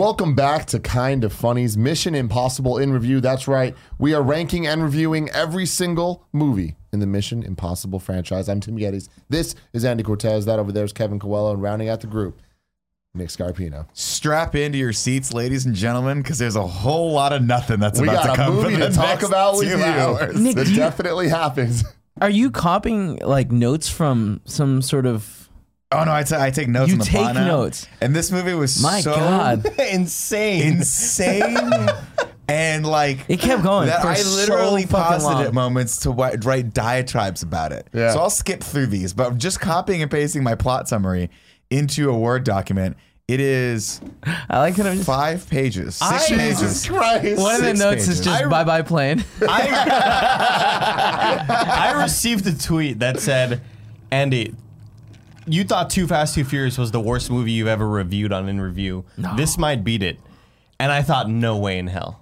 Welcome back to Kind of Funny's Mission Impossible in Review. That's right. We are ranking and reviewing every single movie in the Mission Impossible franchise. I'm Tim Geddes. This is Andy Cortez. That over there is Kevin Coelho. And rounding out the group, Nick Scarpino. Strap into your seats, ladies and gentlemen, because there's a whole lot of nothing that's about to come. We got a movie to talk about with you. Nick, that definitely happens. Are you copying like notes from some sort of... Oh no, I take notes. You on the take plot now. notes. And this movie was My so God. insane. And like It kept going that for I literally so fucking paused it long. at moments to write diatribes about it. Yeah. So I'll skip through these, but just copying and pasting my plot summary into a Word document. It is I like that I'm just... 5 pages, 6 pages. Jesus Christ. One of the 6 notes is pages. just bye-bye plane. I received a tweet that said, Andy, you thought Too Fast, Too Furious was the worst movie you've ever reviewed on In Review. No. This might beat it. And I thought, no way in hell.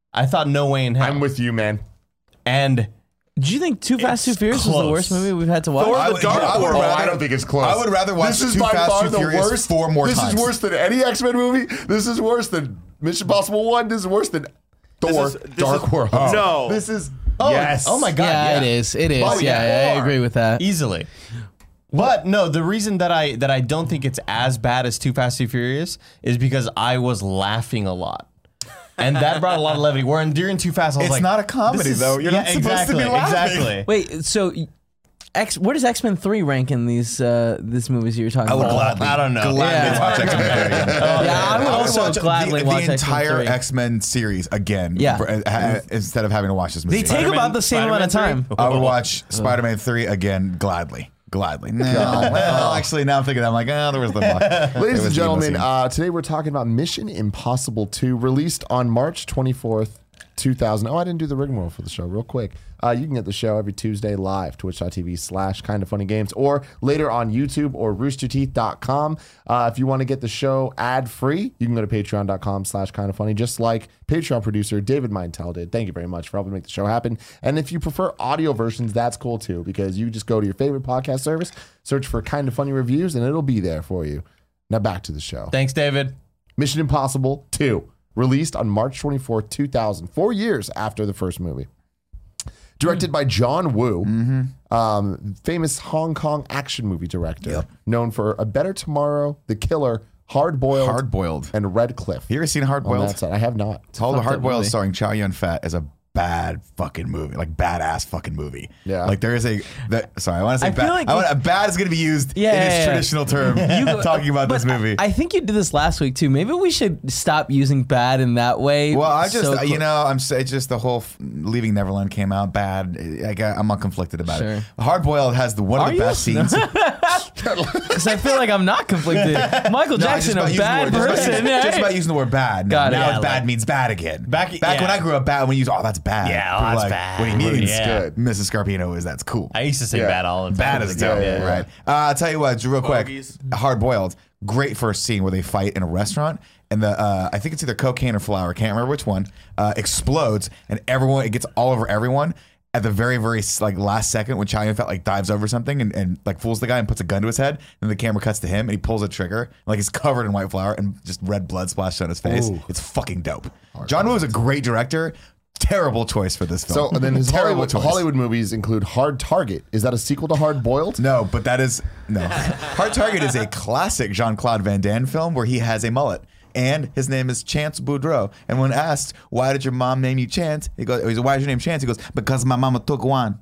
I'm with you, man. And Do you think Too Fast, Too It's Furious was the close. worst movie we've had to watch? Thor: I The would- Dark I would World. rather- I don't think it's close. I would rather watch This is Too by Fast, far Too the Furious worst. 4 more This times. is worse than any X-Men movie. This is worse than Mission Impossible 1. This is worse than Thor: Dark World. No. This is... yes. Oh my God. Yeah, it is. It is. Oh, yeah, yeah. I agree with that. Easily. But no, the reason that I don't think it's as bad as Too Fast, Too Furious is because I was laughing a lot. And that brought a lot of levity. Where during Too Fast, I was It's like, not a comedy, this is- though. You're not supposed to be laughing. Exactly. Wait, so where does X-Men 3 rank in these movies you're talking about? I don't know. Gladly Yeah. watch X-Men 3 again. Yeah, I would also watch gladly watch the X-Men entire 3. X-Men series again. Yeah. Instead of having to watch this movie. They take about the same amount of time. I would watch Spider-Man 3 again gladly. No, well, actually, now I'm thinking, I'm like, there was the luck. Ladies and gentlemen, scene. today we're talking about Mission Impossible 2, released on March 24th, 2000. Oh, I didn't do the rigmarole for the show. Real quick. You can get the show every Tuesday live, twitch.tv/kindoffunnygames, or later on YouTube or roosterteeth.com. If you want to get the show ad-free, you can go to patreon.com/kindoffunny, just like Patreon producer David Meintel did. Thank you very much for helping make the show happen. And if you prefer audio versions, that's cool too, because you just go to your favorite podcast service, search for Kind of Funny Reviews, and it'll be there for you. Now back to the show. Thanks, David. Mission Impossible 2, released on March 24th, 2000, 4 years after the first movie. Directed by John Woo, famous Hong Kong action movie director, known for A Better Tomorrow, The Killer, Hard Boiled, and Red Cliff. You ever seen Hard On Boiled? that side, I have not. Hard Boiled movie. starring Chow Yun-fat is a bad fucking movie, like badass fucking movie. Yeah. Like there is sorry, I want to say I feel bad. like bad is going to be used in its traditional term. Talking about this movie. I think you did this last week too. Maybe we should stop using bad in that way. Well, I just, So it's just the whole Leaving Neverland came out bad. I'm not conflicted about it. Sure. Hard Boiled has one of Are the you? best scenes. Because I feel like I'm not conflicted. Michael Jackson, a bad person. Just about using the word bad. Got it. Now Yeah, bad means bad again. Back when yeah. I grew up, bad when you use that's bad. Yeah, People that's like, bad. What he means, Yeah. Good. Mrs. Scarpino that's cool. I used to say Yeah. bad all the time. Bad is dope, yeah, yeah. right? I'll tell you what, real quick. Bogies. Hard Boiled, great first scene where they fight in a restaurant, and I think it's either cocaine or flour, can't remember which one, explodes, and it gets all over everyone. At the very, very last second, when Chow Yun-fat dives over something and fools the guy and puts a gun to his head, and the camera cuts to him and he pulls a trigger, he's covered in white flour and just red blood splashed on his face. Ooh. It's fucking dope. John Woo is a great director. Terrible choice for this film. So then his Terrible choice. Hollywood movies include Hard Target. Is that a sequel to Hard Boiled? No, but that is no. Hard Target is a classic Jean-Claude Van Damme film where he has a mullet. And his name is Chance Boudreaux. And when asked, why did your mom name you Chance? He goes, why is your name Chance? He goes, because my mama took one.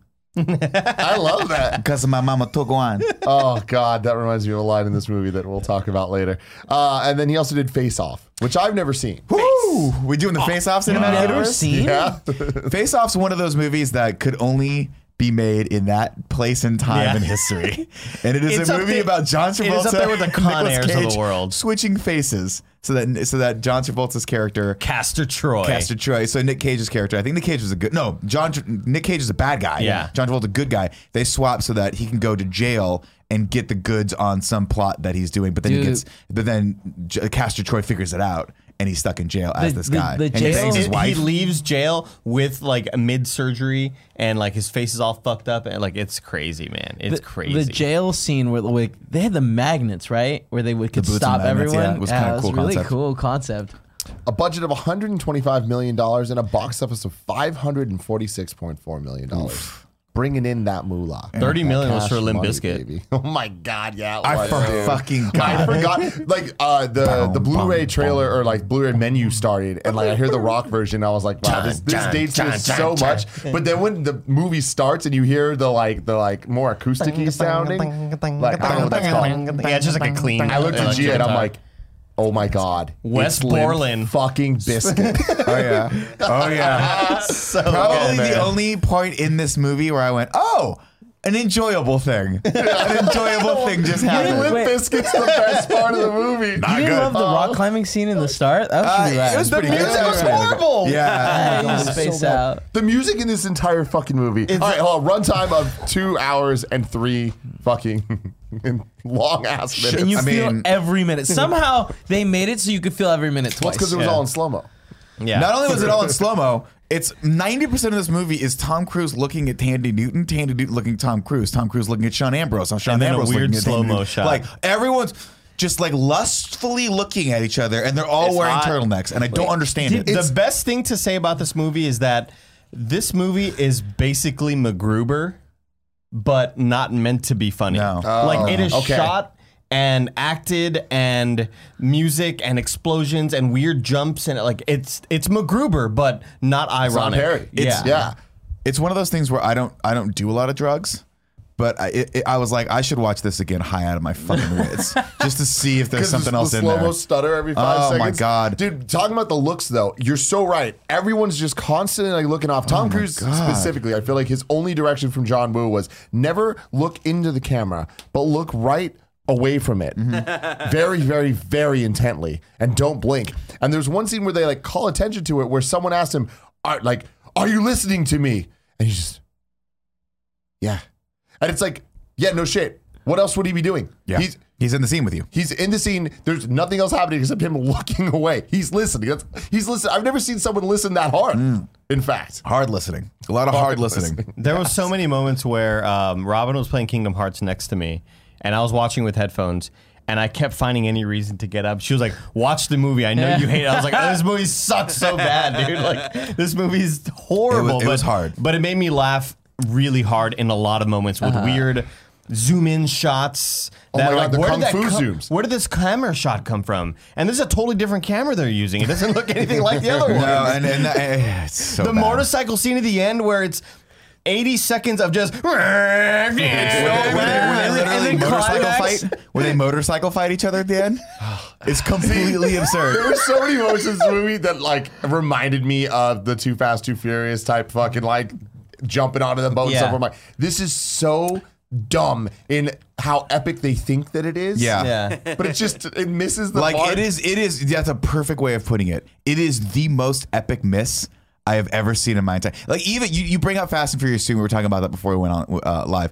I love that. Because my mama took one. Oh, God, that reminds me of a line in this movie that we'll talk about later. And then he also did Face Off, which I've never seen. Woo! We doing the Face-Off cinematic never universe? seen? Yeah. Face-Off's one of those movies that could only be made in that place and time Yeah. in history. And it is It's a up movie there- about John Travolta it is up there with the and Con Nicolas Airs of the Cage world. switching faces so that John Travolta's character Castor Troy. Castor Troy. So Nick Cage's character, I think Nick Cage was Nick Cage is a bad guy. Yeah. John Travolta, a good guy. They swap so that he can go to jail and get the goods on some plot that he's doing. But then Castor Troy figures it out. And he's stuck in jail as this guy. the and he jail- bangs his wife. He leaves jail with a mid surgery and his face is all fucked up and it's crazy, man. It's crazy. The jail scene where they had the magnets, right, where they could boots and stop magnets, everyone. yeah, it was kind of it cool was really concept. cool concept. A budget of $125 million and a box office of $546.4 million. Bringing in that moolah. 30 million was Cash for Limp money, Bizkit. baby. Oh my God, yeah. It I was, dude. fucking I God. forgot, like the Blu-ray trailer or like Blu-ray menu started, and like I hear the rock version, I was like, wow, this dates this so much. But then when the movie starts and you hear the more acoustic-y sounding, like I don't know what that's called. Yeah, it's just like a clean. I looked at Gia and I'm like, oh my God, Wes it's Limp Borland. fucking Biscuit. Oh yeah. Oh yeah. So Probably good, the only point in this movie where I went, oh, an enjoyable thing. An enjoyable thing just happened. Limp Wait. Bizkit's the best part of the movie. You didn't love the rock climbing scene in the start? That was pretty rad. it was pretty good. music was horrible. Yeah. Yeah, you space out. The music in this entire fucking movie. All right, hold on. Runtime of 2 hours and 3 fucking long ass minutes. And you I feel mean- every minute. Somehow they made it so you could feel every minute Well, twice. because it was Yeah. all in slow mo. Yeah. Not only was it all in slow mo, it's 90% of this movie is Tom Cruise looking at Tandy Newton looking at Tom Cruise looking at Sean Ambrose, Sean And then a Ambrose weird looking at Tandy slow-mo Newton. shot. Like everyone's just like lustfully looking at each other, and they're all It's wearing hot. turtlenecks, and I don't understand it. The best thing to say about this movie is that this movie is basically MacGruber, but not meant to be funny. No. Like it is okay. shot and acted and music and explosions and weird jumps and like it's MacGruber, but not ironic. Perry. Yeah. It's one of those things where I don't do a lot of drugs. But I was like, I should watch this again high out of my fucking wits just to see if there's something else the in slow-mo there. stutter every 5 Oh, seconds. my God. Dude, talking about the looks though, you're so right. Everyone's just constantly like looking off. Tom Cruise God. specifically, I feel like his only direction from John Woo was never look into the camera, but look right away from it very, very, very intently and don't blink. And there's one scene where they like call attention to it where someone asked him, are you listening to me? And he's just, yeah. And it's like, yeah, no shit. What else would he be doing? Yeah. He's in the scene with you. He's in the scene. There's nothing else happening except him looking away. He's listening. He's listening. I've never seen someone listen that hard. In fact, Hard listening. A lot of hard listening. There was so many moments where Robin was playing Kingdom Hearts next to me, and I was watching with headphones, and I kept finding any reason to get up. She was like, "Watch the movie. I know you hate it." I was like, "Oh, this movie sucks so bad, dude. Like, this movie's horrible." It was hard. but it made me laugh really hard in a lot of moments with weird zoom in shots. Oh my God, the where kung did that fu zooms. Where did this camera shot come from? And this is a totally different camera they're using. It doesn't look anything like the other one. No, and it's so The bad. motorcycle scene at the end where it's 80 seconds of just Were they literally motorcycle fight each other at the end? It's completely absurd. there were so many moments in this movie that like reminded me of the Too Fast, Too Furious type fucking like jumping onto the boat and Yeah. stuff. I'm like, this is so dumb in how epic they think that it is. Yeah. But it misses the Like mark. it is. That's a perfect way of putting it. It is the most epic miss I have ever seen in my entire. Like even you bring up Fast and Furious 2. We were talking about that before we went on live.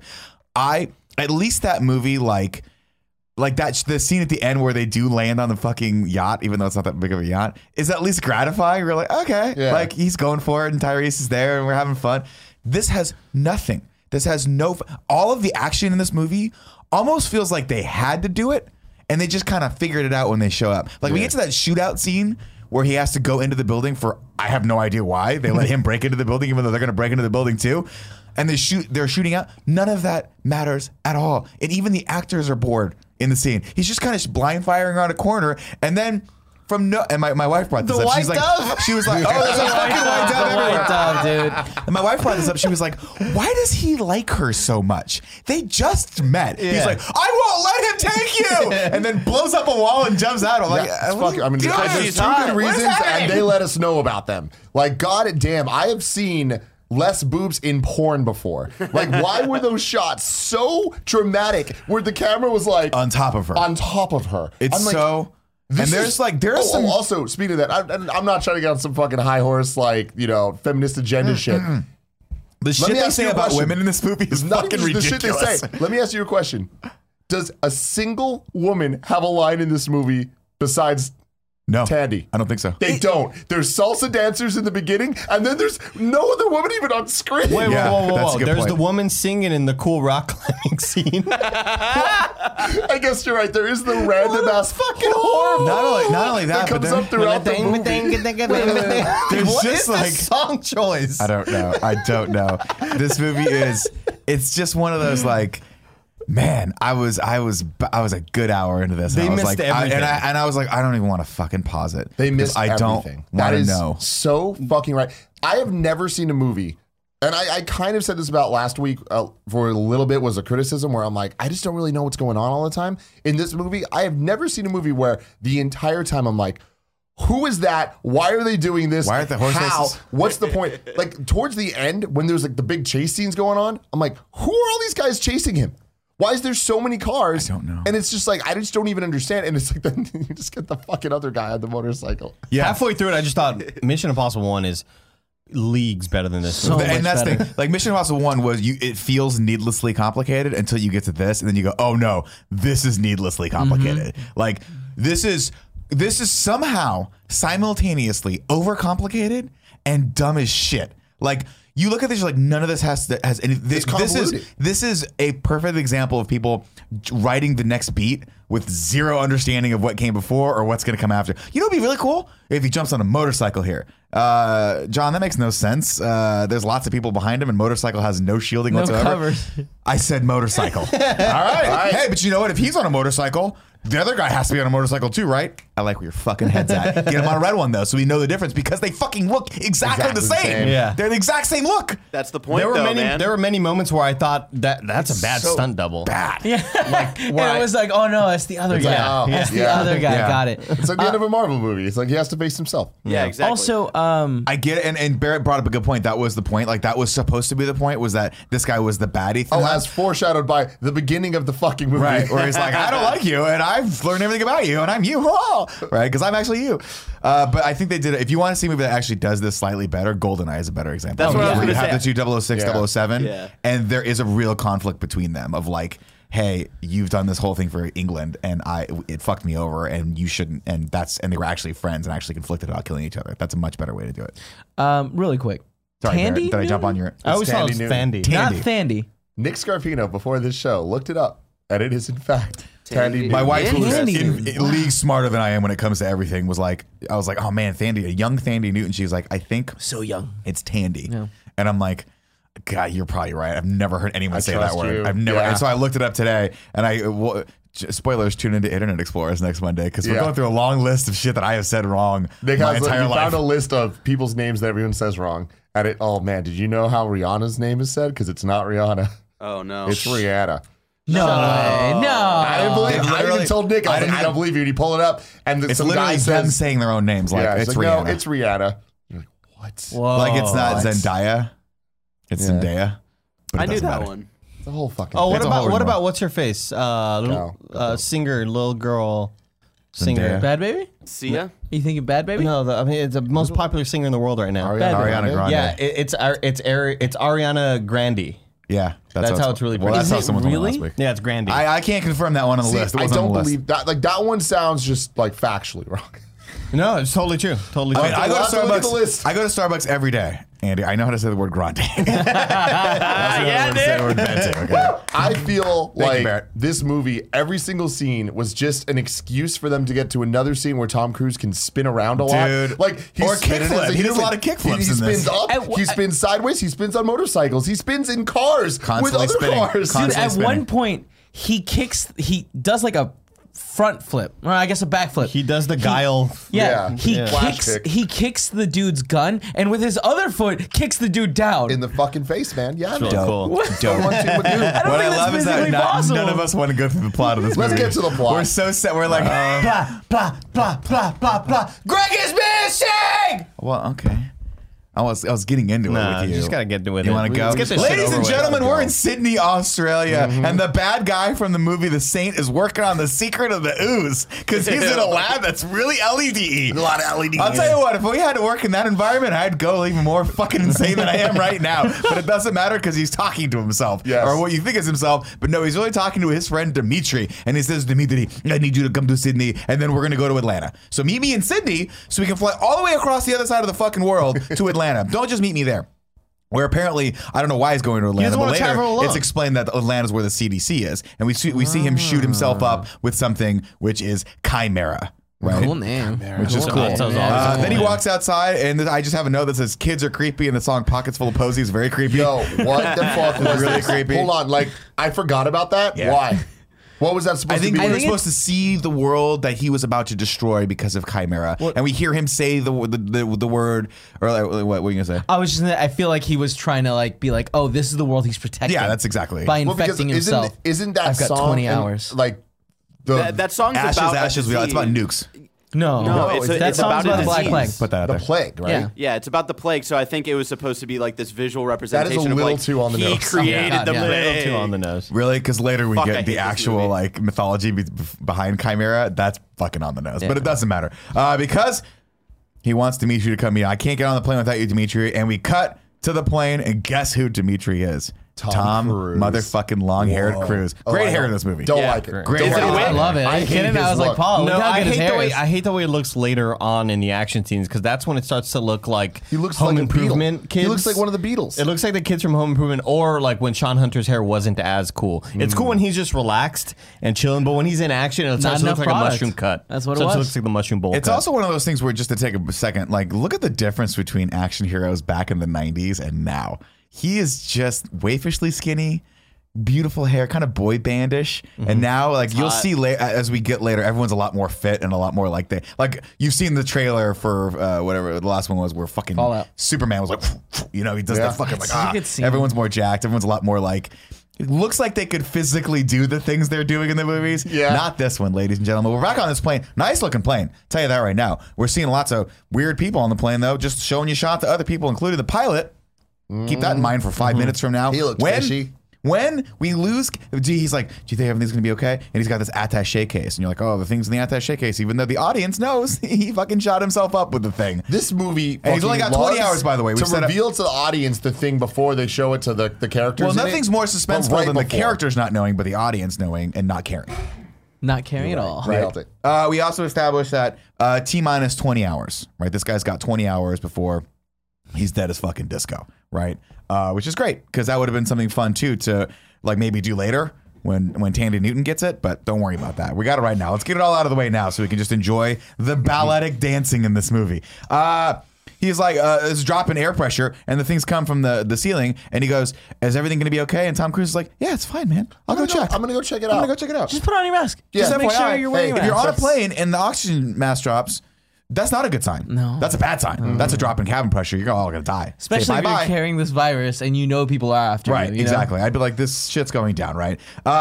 At least that movie like that the scene at the end where they do land on the fucking yacht, even though it's not that big of a yacht, is at least gratifying. We're like, okay, Yeah. like he's going for it, and Tyrese is there, and we're having fun. This has nothing. This has no. All of the action in this movie almost feels like they had to do it, and they just kind of figured it out when they show up. Like we get to that shootout scene where he has to go into the building for I have no idea why they let him break into the building, even though they're going to break into the building too. And they're shooting out. None of that matters at all. And even the actors are bored in the scene. He's just kind of blind firing around a corner, and then and my wife brought this The up. white She's like, dove? she was like, oh, there's a fucking white dove everywhere. White dove, dude. And my wife brought this up. She was like, why does he like her so much? They just met. He's Yeah. like, I won't let him take you. And then blows up a wall and jumps out. I'm like, It's fucking, I mean, there's two good reasons, and they let us know about them. Like, god damn, I have seen less boobs in porn before. Like, why were those shots so dramatic where the camera was like on top of her. on top of her? It's I'm like, so. And this there's is- there's some. Also, speaking of that, I'm not trying to get on some fucking high horse like feminist agenda shit. The shit me they ask say you a about question. women in this movie is Not fucking even just ridiculous. the shit they say. Let me ask you a question: does a single woman have a line in this movie besides No. Tandy. I don't think so. They don't. There's salsa dancers in the beginning, and then there's no other woman even on screen. Wait, Yeah, whoa. that's a good There's point. the woman singing in the cool rock climbing scene. I guess you're right. There is the random ass fucking horror. Not only that, that but comes then, up throughout the movie. there's What just is like this song choice? I don't know. This movie it's just one of those like, man, I was a good hour into this. They and I was missed like, everything. I was like, I don't even want to fucking pause it. They missed I don't everything. want That to is know. so fucking right. I have never seen a movie, and I kind of said this about last week for a little bit, was a criticism where I'm like, I just don't really know what's going on all the time. In this movie, I have never seen a movie where the entire time I'm like, who is that? Why are they doing this? Why aren't the horse How? races? What's the point? Like towards the end, when there's like the big chase scenes going on, I'm like, who are all these guys chasing him? Why is there so many cars? I don't know. And it's just like, I just don't even understand. And it's like, then you just get the fucking other guy on the motorcycle. Yeah. Halfway through it, I just thought Mission Impossible 1 is leagues better than this. So movie. much And that's the better. thing. Like Mission Impossible 1 was it feels needlessly complicated until you get to this, and then you go, oh no, this is needlessly complicated. Like this is somehow simultaneously overcomplicated and dumb as shit. Like you look at this, you're like, none of this has any. This convoluted. is a perfect example of people writing the next beat with zero understanding of what came before or what's going to come after. You know, it'd be really cool if he jumps on a motorcycle here. John, that makes no sense. There's lots of people behind him, and motorcycle has no shielding whatsoever. covers. I said motorcycle. All right. Hey, but you know what? If he's on a motorcycle, the other guy has to be on a motorcycle too, right? I like where your fucking head's at. Get him on a red one though, so we know the difference because they fucking look exactly the same. Yeah. They're the exact same look. That's the point, There were though, many. man. There were many moments where I thought that's a bad so stunt double. Bad. Yeah. and where it was like, oh no, it's the other It's guy. like, oh, It's the yeah. other guy. Yeah. Got it. It's like the end of a Marvel movie. It's like he has to face himself. yeah, exactly. Also, I get it, and Barrett brought up a good point. That was the point. Like that was supposed to be the point. Was that this guy was the baddie? Oh, as foreshadowed by the beginning of the fucking movie. Right, where he's like, I don't like you, and I've learned everything about you, and I'm you, right? Because I'm actually you. But I think they did it. If you want to see a movie that actually does this slightly better, GoldenEye is a better example. That's what I was Where you gonna have say. the two 006, Yeah. 007, Yeah. and there is a real conflict between them of like, hey, you've done this whole thing for England, and it fucked me over, and you shouldn't. And they were actually friends and actually conflicted about killing each other. That's a much better way to do it. really quick. Sorry, Tandy? Barrett, did I jump on your? I always thought it was Tandy Thandy. Not Tandy. Thandy. Nick Scarpino, before this show, looked it up, and it is in fact Tandy. My wife, who's Tandy in Newton. league smarter than I am when it comes to everything, was like, I was like, oh man, Thandy, a young Thandy Newton. She's like, I think So young. it's Tandy. Yeah. And I'm like, God, you're probably right. I've never heard anyone say that trust word. you. I've never. Yeah. And so I looked it up today, and spoilers, tune into Internet Explorers next Monday because we're Yeah. going through a long list of shit that I have said wrong Nick my has entire he life. found a list of people's names that everyone says wrong. And it, oh man, did you know how Rihanna's name is said? Because it's not Rihanna. Oh no. It's Rihanna. No way. No. I didn't believe. They I literally- even told Nick, I was I like, didn't I don't believe you. And he pulled it up, and It's some literally guy them says, saying their own names. Like "Yeah, it's like, Rihanna. no, it's Rihanna." You're like, what? Whoa. like it's not What? Zendaya. It's Yeah. Zendaya. But it I knew doesn't that matter. one. The whole fucking. Oh, thing. It's a whole what rigmarole. about what's her face? Singer, little girl, singer. Zendaya. Bad Baby? Sia? You thinking Bad Baby? No, I mean it's the most popular singer in the world right now. Ariana Grande. Yeah, it's Ariana Grande. Yeah, That's how it's really Well, that's pronounced. how Is someone it told me really? last week. Yeah, it's Grande. I can't confirm that one on the See, list. It I wasn't on don't the list. believe that. Like that one sounds just like factually wrong. no, it's totally true. Totally true. I mean, I go to We'll have to look at the Starbucks. list. I go to Starbucks every day, Andy. I know how to say the word grande. Yeah, Say the word venti, okay? I feel you, like Barrett. this movie, every single scene was just an excuse for them to get to another scene where Tom Cruise can spin around a lot. Dude. Like he's Or spinning kickflip. as He does a human. lot of kickflips He in spins this. up. He spins sideways. He spins on motorcycles. He spins in cars Constantly with other spinning. cars. Dude, Constantly at spinning. one point, he does like a front flip, or I guess a back flip. He does the guile. Yeah, Yeah. he Yeah. Flash kicks. kick. He kicks the dude's gun, and with his other foot, kicks the dude down. in the fucking face, man. Yeah, man. Dope. Cool. Dope. One, two, with you. I don't What I think that's love is that physically possible. none of us want to go through the plot of this Let's movie. get to the plot. We're so set. We're like, blah, blah, blah, blah, blah, blah. Greg is missing! Well, okay. I was getting into it with you. You just gotta get with it. You want to go? Let's get this shit Ladies over and with. gentlemen, we're in Sydney, Australia, and the bad guy from the movie The Saint is working on the secret of the ooze because he's in a lab that's really LED. A lot of LED. I'll tell you what, if we had to work in that environment, I'd go even more fucking insane than I am right now. But it doesn't matter because he's talking to himself, Yes. or what you think is himself. But no, he's really talking to his friend Dimitri, and he says, Dimitri, I need you to come to Sydney, and then we're gonna go to Atlanta. So meet me in Sydney, so we can fly all the way across the other side of the fucking world to Atlanta. Don't just meet me there. Where apparently, I don't know why he's going to Atlanta, doesn't but wanna later travel alone. it's explained that Atlanta's where the CDC is, and we see him shoot himself up with something which is Chimera. Right? Cool name. Which is cool. That sounds awesome. Then he Yeah. walks outside, and I just have a note that says "Kids are creepy," and the song "Pockets Full of Posies" is very creepy. Yo, what the fuck was Really this? creepy. Hold on, like I forgot about that. Yeah. Why? What was that I supposed think to we be? were supposed to see the world that he was about to destroy because of Chimera, and we hear him say the word, or like, what were you gonna say? I was just I feel like he was trying to like be like, oh, this is the world he's protecting. Yeah, that's exactly. by Well, because infecting himself. Isn't that I've got song 20 and, hours. like the That song's Ashes, about ashes. a It's about disease. nukes. No, No, it's that song's about about a the Black Plague. disease. Put that out the there. plague, right? Yeah. Yeah, it's about the plague. So I think it was supposed to be like this visual representation of little like too on the he nose. created Yeah, the yeah. A plague. little too on the nose. Really? Because later we Fuck, I get hate the this actual movie. like mythology behind Chimera. That's fucking on the nose, but it doesn't matter because he wants Dimitri to come in. I can't get on the plane without you, Dimitri. And we cut to the plane, and guess who Dimitri is? Tom Cruise. motherfucking long-haired Whoa. Cruise. Oh, Great I hair don't- in this movie. Don't Yeah. like it. Great Don't hair. like I it. love it. Are you hate kidding? his I was like, look. Paul, look how I good his hate hair the way is. I hate the way it looks later on in the action scenes because that's when it starts to look like He looks Home like Improvement a Beatle. kids. He looks like one of the Beatles. It looks like the kids from Home Improvement, or like when Sean Hunter's hair wasn't as cool. It's cool when he's just relaxed and chilling, but when he's in action, it starts to enough look like a product. mushroom cut. That's what it Starts to was. look like the mushroom bowl. It's cut. also one of those things where just to take a second, like look at the difference between action heroes back in the 90s and now. He is just waifishly skinny, beautiful hair, kind of boy bandish. And now like you'll see as we get later, everyone's a lot more fit and a lot more like you've seen the trailer for whatever the last one was where fucking Fallout. Superman was like, he does Yeah. that fucking like, Such a good scene. everyone's more jacked. Everyone's a lot more like, it looks like they could physically do the things they're doing in the movies. Yeah. Not this one, ladies and gentlemen. We're back on this plane. Nice looking plane. Tell you that right now. We're seeing lots of weird people on the plane, though. Just showing you shots of other people, including the pilot. Keep that in mind for 5 minutes from now. He looked fishy. When we lose, he's like, do you think everything's going to be okay? And he's got this attaché case. And you're like, oh, the thing's in the attaché case, even though the audience knows he fucking shot himself up with the thing. This movie, And he's only got 20 hours, by the way. to We've set up- reveal to the audience the thing before they show it to the characters. Well, in nothing's it, more but suspenseful right than the before. characters not knowing, but the audience knowing and not caring. Not caring at all. Nailed it. We also established that T-minus 20 hours, right? This guy's got 20 hours before he's dead as fucking disco, right? Which is great because that would have been something fun too to like maybe do later when Tandy Newton gets it, but don't worry about that. We got it right now. Let's get it all out of the way now so we can just enjoy the balletic dancing in this movie. He's like, it's dropping air pressure, and the things come from the ceiling, and he goes, is everything going to be okay? And Tom Cruise is like, yeah, it's fine, man. I'll go check. I'm gonna go check it I'm out. going to go check it out. Just put on your mask. Yeah. Just make FYI, sure you're wearing hey, your if you're mask. on a plane and the oxygen mask drops, that's not a good sign. No. That's a bad sign. That's a drop in cabin pressure. You're all going to die. Especially Say if you're bye-bye. carrying this virus and you know people are after Right, you. You know? exactly. I'd be like, this shit's going down, right?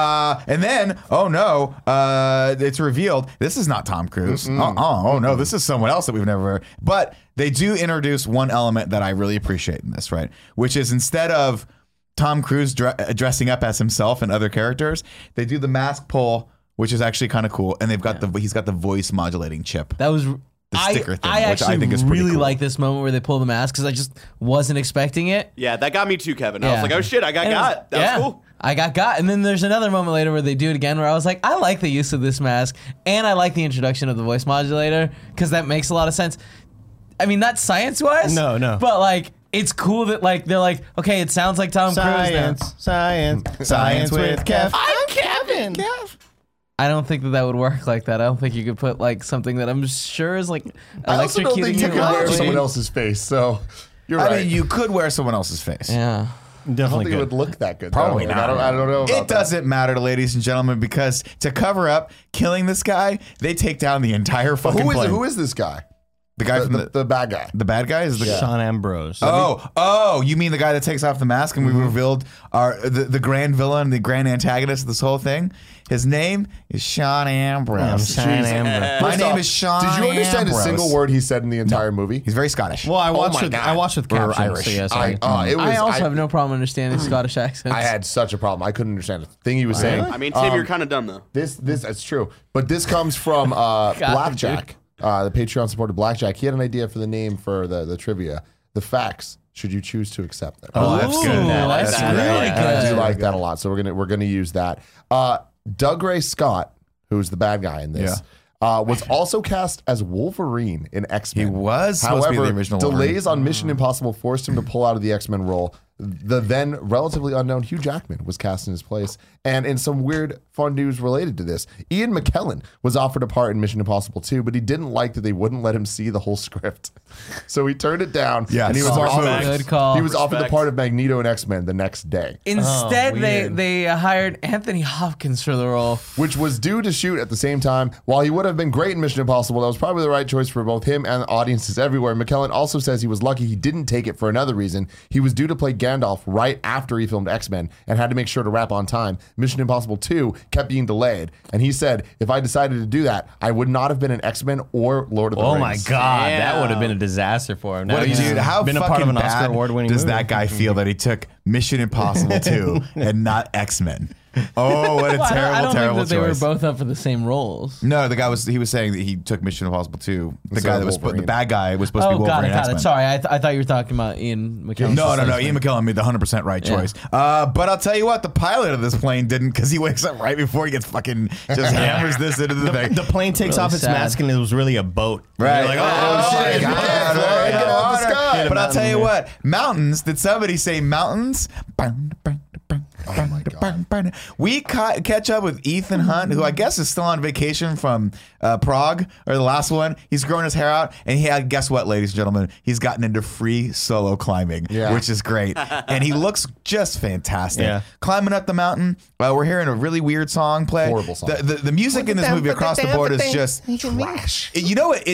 And then, oh no, it's revealed this is not Tom Cruise. Oh no, this is someone else that we've never. But they do introduce one element that I really appreciate in this, right? Which is instead of Tom Cruise dressing up as himself and other characters, they do the mask pull, which is actually kind of cool. And they've got he's got the voice modulating chip. That was sticker thing, I which I actually think is pretty really cool. like this moment where they pull the mask because I just wasn't expecting it. Yeah, that got me too, Kevin. I Yeah. was like, oh shit, I got And it was- got. That yeah, was cool. I got. And then there's another moment later where they do it again where I was like, I like the use of this mask and I like the introduction of the voice modulator because that makes a lot of sense. I mean, not science-wise. No. But like, it's cool that like they're like, okay, it sounds like Tom Cruise now. Science with Kev. I'm Kevin. I don't think that would work like that. I don't think you could put like something that I'm sure is like I also don't think electrocuting you you. can wear lightly. someone else's face. So you're I right. mean, you could wear someone else's face. Yeah. I don't Definitely think it good. would look that good. Probably though. not. I don't know. About It doesn't matter, ladies and gentlemen, because to cover up killing this guy, they take down the entire That. fucking plane. Who is this guy? The guy from the bad guy. the bad guy is the Sean Ambrose. Oh, you mean the guy that takes off the mask and we revealed the grand villain, the grand antagonist of this whole thing? His name is Sean Ambrose. Sean Ambrose. My First name off, is Sean Did you understand Ambrose. a single word he said in the entire movie? He's very Scottish. Well, I watched my with God. I watched with We're captions. Irish. So yes, I I also have no problem understanding Scottish accents. I had such a problem. I couldn't understand a thing he was saying. I mean, Tim, you're kind of dumb though. This that's true. But this comes from Blackjack, the Patreon supporter Blackjack. He had an idea for the name for the trivia. The facts. Should you choose to accept them? Oh, that's good. Ooh, That's that's great. really And I do good. like that a lot. So we're gonna use that. Doug Ray Scott, who's the bad guy in this, was also cast as Wolverine in X-Men. He was supposed to be However, the original delays on Mission Impossible forced him to pull out of the X-Men role. The then relatively unknown Hugh Jackman was cast in his place. And in some weird fun news related to this, Ian McKellen was offered a part in Mission Impossible 2, but he didn't like that they wouldn't let him see the whole script. So he turned it down. Yes. And he was Respect. Good call. He was offered the Respect. part of Magneto in X-Men the next day, Instead, weird. they hired Anthony Hopkins for the role. which was due to shoot at the same time. While he would have been great in Mission Impossible, that was probably the right choice for both him and audiences everywhere. McKellen also says he was lucky he didn't take it for another reason. He was due to play Gandalf right after he filmed X-Men and had to make sure to wrap on time. Mission Impossible 2 kept being delayed. And he said, if I decided to do that, I would not have been an X-Men or Lord of the Oh Rings. my God, Damn. that would have been a disaster for him. Now What, he's dude, how been a fucking part of an bad Oscar award-winning does movie. that guy feel that he took Mission Impossible 2 and not X-Men? Oh, what a Well, terrible, I don't terrible think that they were choice. both up for the same roles. No, the guy was saying that he took Mission Impossible 2. The Instead guy of that was the Wolverine. bad guy was supposed to Oh, be got Wolverine it, got X-Men. it. Sorry, I thought you were talking about Ian McKellen. No. Ian McKellen made the 100% right choice. But I'll tell you what, the pilot of this plane didn't, because he wakes up right before he gets fucking just hammers this into the thing. The plane takes Really off its sad. mask and it was really a boat. Right. You're like, oh, shit. God, Yeah, right, get out of the sky. But I'll tell you what, mountains. Did somebody say mountains? Oh my God. We catch up with Ethan Hunt, who I guess is still on vacation from Prague, or the last one. He's growing his hair out, and he had, guess what, ladies and gentlemen? He's gotten into free solo climbing, Yeah. which is great. And he looks just fantastic. Yeah. Climbing up the mountain, we're hearing a really weird song play. Horrible song. The music in this movie across the board is just trash. You know what?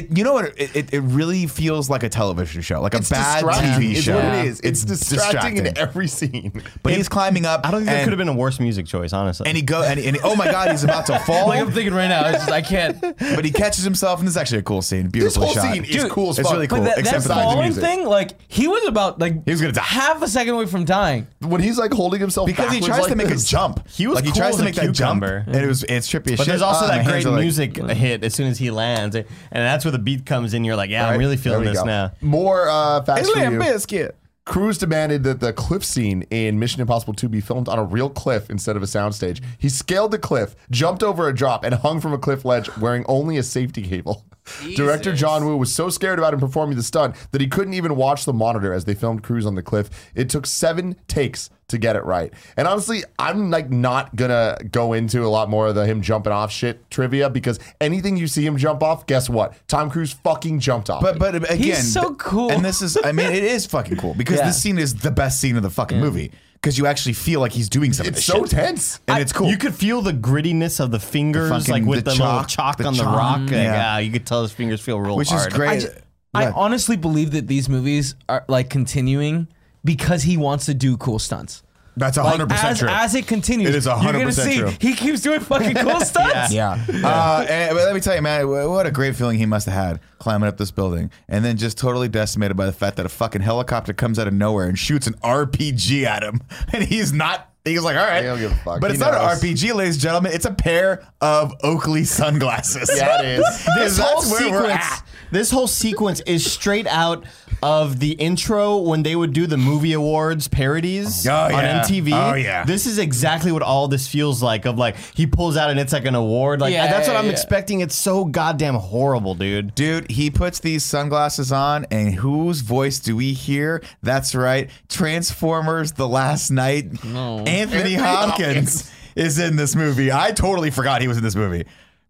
It really feels like a television show, like It's a bad distracting. TV It's show. what it is. It's distracting in every scene. But he's climbing up. I don't think there and- could have been a worse music choice, honestly. And oh my God, he's about to fall. Like I'm thinking right now, it's just, I can't. But he catches himself, and this is actually a cool scene. This Beautifully whole shot. scene is cool as it's fuck. really cool. But that except for the falling music. thing, like he was about He was gonna die. half a second away from dying. When he's like holding himself Because he backwards tries like to make this. a jump. He was like he cool tries as to a make that jump, cucumber. and it's trippy as But shit. there's also My that hands great are like- music hit as soon as he lands, and that's where the beat comes in. You're like, yeah, I'm Right? really feeling There we this go. now. More facts for you. Biscuit. Cruise demanded that the cliff scene in Mission Impossible 2 be filmed on a real cliff instead of a soundstage. He scaled the cliff, jumped over a drop, and hung from a cliff ledge wearing only a safety cable. Director John Woo was so scared about him performing the stunt that he couldn't even watch the monitor as they filmed Cruise on the cliff. It took 7 takes to get it right. And honestly, I'm like not gonna go into a lot more of the him jumping off shit trivia, because anything you see him jump off, guess what? Tom Cruise fucking jumped off. But again, He's so cool. And this is, I mean, it is fucking cool because Yeah. this scene is the best scene of the fucking movie because you actually feel like he's doing some of it's this so shit. tense. And it's cool. You could feel the grittiness of the fingers, fucking- like with the the, little chalk, chalk the on the chalk. rock. Yeah. Yeah, you could tell his fingers feel real which hard. is great. I Yeah. honestly believe that these movies are like continuing because he wants to do cool stunts. That's Like, 100% true. as it continues, It is you're gonna 100% see true. he keeps doing fucking cool stunts. Yeah. But let me tell you, man, what a great feeling he must have had climbing up this building and then just totally decimated by the fact that a fucking helicopter comes out of nowhere and shoots an RPG at him. And he's like, all right. He don't give a fuck. But He it's not an knows. RPG, ladies and gentlemen. It's a pair of Oakley sunglasses. Yeah, it is. This That's whole where we're sequence, at. this whole sequence is straight out of the intro when they would do the movie awards parodies Oh, on yeah. MTV. Oh, yeah. This is exactly what all this feels like. Of like he pulls out and it's like an award. Like Yeah, that's what I'm yeah. expecting. It's so goddamn horrible, dude. Dude, he puts these sunglasses on, and whose voice do we hear? That's right, Transformers: The Last Night. Anthony Hopkins is in this movie. I totally forgot he was in this movie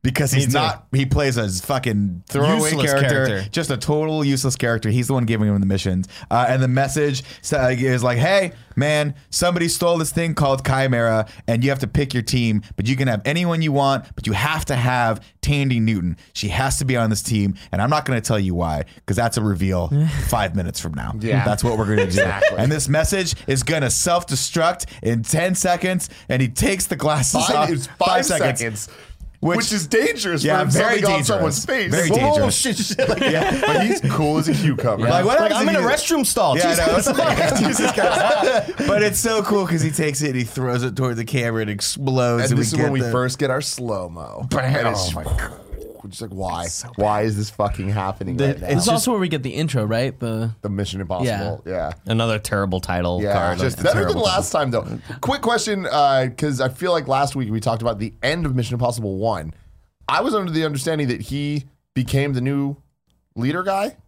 because he's too. not. He plays a fucking throwaway Useless character. just a total useless character. He's the one giving him the missions, and the message is like, "Hey, man, somebody stole this thing called Chimera, and you have to pick your team, but you can have anyone you want, but you have to have Tandy Newton. She has to be on this team, and I'm not going to tell you why, because that's a reveal 5 minutes from now. Yeah. That's what we're going to do. Exactly. And this message is going to self-destruct in 10 seconds, and he takes the glasses off. It's 5 seconds. Which is dangerous Yeah, for very something on dangerous. someone's face. Very Whoa, dangerous. shit. Like, but he's cool as a cucumber. Like, what Like, happens I'm in if a you- restroom stall. Yeah, I Jesus. know. Jesus Christ. But it's so cool because he takes it and he throws it toward the camera and it explodes. And this is when we get the- first get our slow-mo. Bam. And it's Oh my God. we're just like, why? Why is this fucking happening right now? It's also where we get the intro, right? The Mission Impossible. Yeah. Another terrible title Yeah, card. just better than last time though. Quick question, because I feel like last week we talked about the end of Mission Impossible 1. I was under the understanding that he became the new leader guy.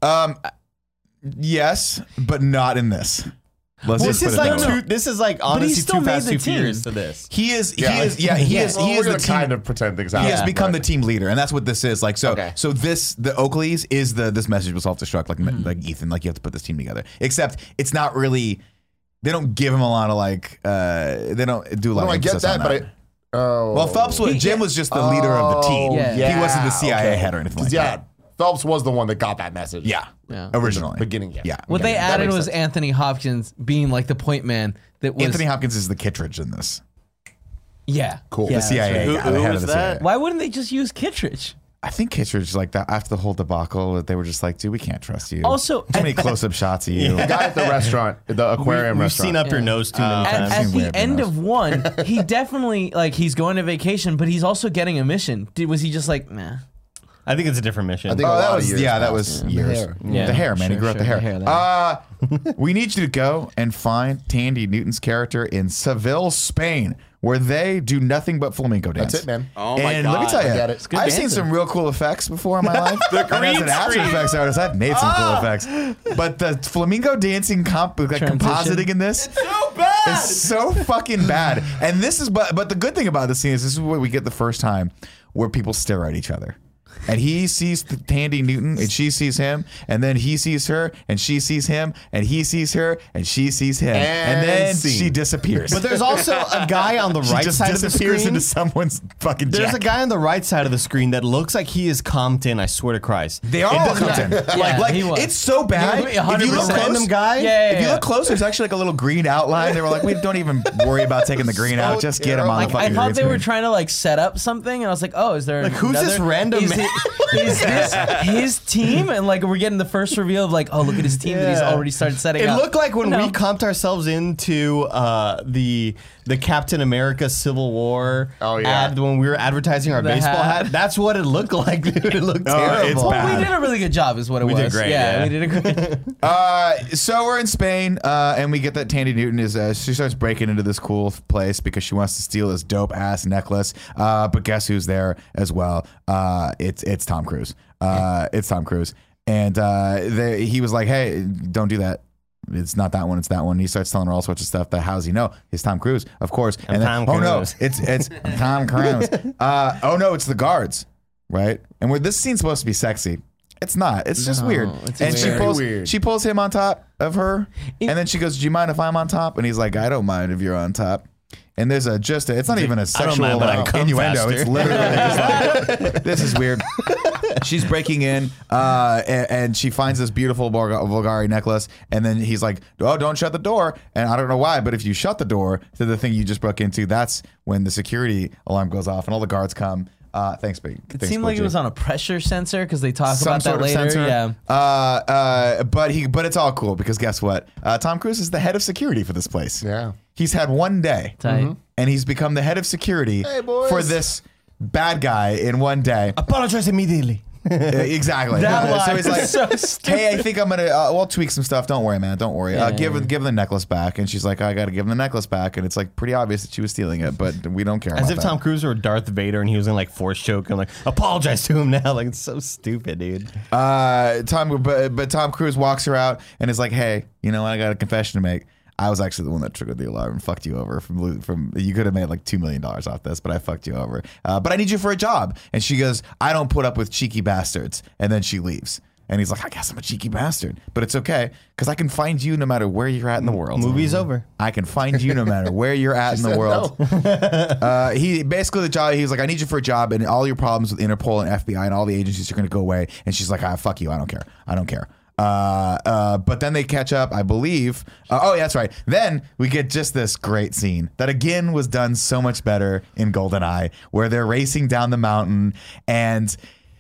Yes, but not in this. Let's This just is put it like that way. this is like he honestly still too made fast, the too team. furious to this. He is Well, the we're gonna team. kind of pretend things He has happen, become but- the team leader, and that's what this is. Like so, Okay. so the Oakleys is this message will self-destruct, like Ethan, like you have to put this team together. Except it's not really. They don't give him a lot of like. They don't do a lot. No, of I get emphasis that, on but well, Phelps was Jim was just the leader of the team. Yeah. He wasn't the CIA head or anything like yeah, that. Phelps was the one that got that message. Yeah, Yeah. originally, Beginning, yeah. yeah. what they that added makes was sense. Anthony Hopkins being like the point man. That was Anthony Hopkins is the Kittredge in this. Yeah, Cool. Yeah, The CIA Who- guy, the who head was of the that? CIA. Why wouldn't they just use Kittredge? I think Kittredge like that after the whole debacle. They were just like, dude, we can't trust you. Also, too many close-up shots of you. The guy at the restaurant, the aquarium We've restaurant. seen up your nose too many At, times. at seen way the up end your of one, he definitely like he's going to vacation, but he's also getting a mission. Was he just like, nah? I think it's a different mission. I think a Oh, lot that of was years that passed. was The years. hair. Yeah. The hair, man. He Sure, grew out the sure, hair. the hair, We need you to go and find Tandy Newton's character in Seville, Spain, where they do nothing but flamenco dance. That's it, man. Oh my And god. let me tell you, I get it. It's good I've seen dancing. some real cool effects before in my life. And as an After Effects artist, I've made some cool effects. But the flamenco dancing compositing in this so bad. is so fucking bad. And this is, but the good thing about this scene is this is what we get the first time where people stare at each other. And he sees Tandy Newton, and she sees him, and then he sees her, and she sees him, and he sees her, and she sees him, and then scene. she disappears. But there's also a guy on the she right just side of the disappears screen. into someone's fucking There's jacket. a guy on the right side of the screen that looks like he is Compton. I swear to Christ. They are all Compton. Like he was. it's so bad. Yeah, If you look 100%. Random close, guy. Yeah, if you look close, there's actually like a little green outline. They were like, we don't even worry about taking the green out. Just get him on the Like, fucking I thought green they were screen. trying to like set up something, and I was like, "Oh, is there Like, who's another- this random is man? Is this his team?" And like we're getting the first reveal of like, "Oh, look at his team that he's Yeah. already started setting It up." looked like when No. we comped ourselves into the Captain America Civil War Oh, yeah. ad when we were advertising our The baseball hat. hat. That's what it looked like, dude. It looked Oh, terrible. it's Well, bad. we did a really good job, is what it We was. did great, Yeah, yeah. we did a great. So we're in Spain, and we get that Tandy Newton is she starts breaking into this cool place because she wants to steal this dope ass necklace. But guess who's there as well? It's Tom Cruise. It's Tom Cruise, and he was like, "Hey, don't do that. It's not that one. It's that one." He starts telling her all sorts of stuff. That how's he know? It's Tom Cruise, of course. I'm then, Tom oh no, Cruise. it's Tom Cruise. Oh no, it's the guards, right? And where this scene's supposed to be sexy. It's not. It's just weird. it's And weird. she pulls him on top of her, and then she goes, "Do you mind if I'm on top?" And he's like, "I don't mind if you're on top." And there's it's not even a sexual mind, but I come innuendo. faster. It's literally just like, this is weird. She's breaking in, and she finds this beautiful Bulgari necklace, and then he's like, "Oh, don't shut the door." And I don't know why, but if you shut the door to the thing you just broke into, that's when the security alarm goes off and all the guards come. Thanks, big. It seemed like it was on a pressure sensor because they talk about that later. sensor. Yeah. But it's all cool because guess what? Tom Cruise is the head of security for this place. Yeah. He's had one day, Tight. and he's become the head of security Hey, boys. for this bad guy in one day. Apologize immediately. Exactly. That So line he's like, is so stupid. "Hey, I think I'm gonna. We'll tweak some stuff. Don't worry, man. Don't worry. Give him the necklace back." And she's like, "I got to give him the necklace back." And it's like pretty obvious that she was stealing it, but we don't care. As about if that. Tom Cruise were Darth Vader and he was in like force choke and like apologize to him now. Like it's so stupid, dude. But Tom Cruise walks her out and is like, "Hey, you know what? I got a confession to make. I was actually the one that triggered the alarm and fucked you over from you could have made like $2 million off this, but I fucked you over. But I need you for a job. And she goes, I don't put up with cheeky bastards. And then she leaves. And he's like, I guess I'm a cheeky bastard, but it's okay because I can find you no matter where you're at in the world. Movie's over. I can find you no matter where you're at in the world. He basically the job. He's like, I need you for a job, and all your problems with Interpol and FBI and all the agencies are going to go away. And she's like, fuck you. I don't care. I don't care. But then they catch up, I believe. Oh, yeah, that's right. Then we get just this great scene that again was done so much better in GoldenEye, where they're racing down the mountain and.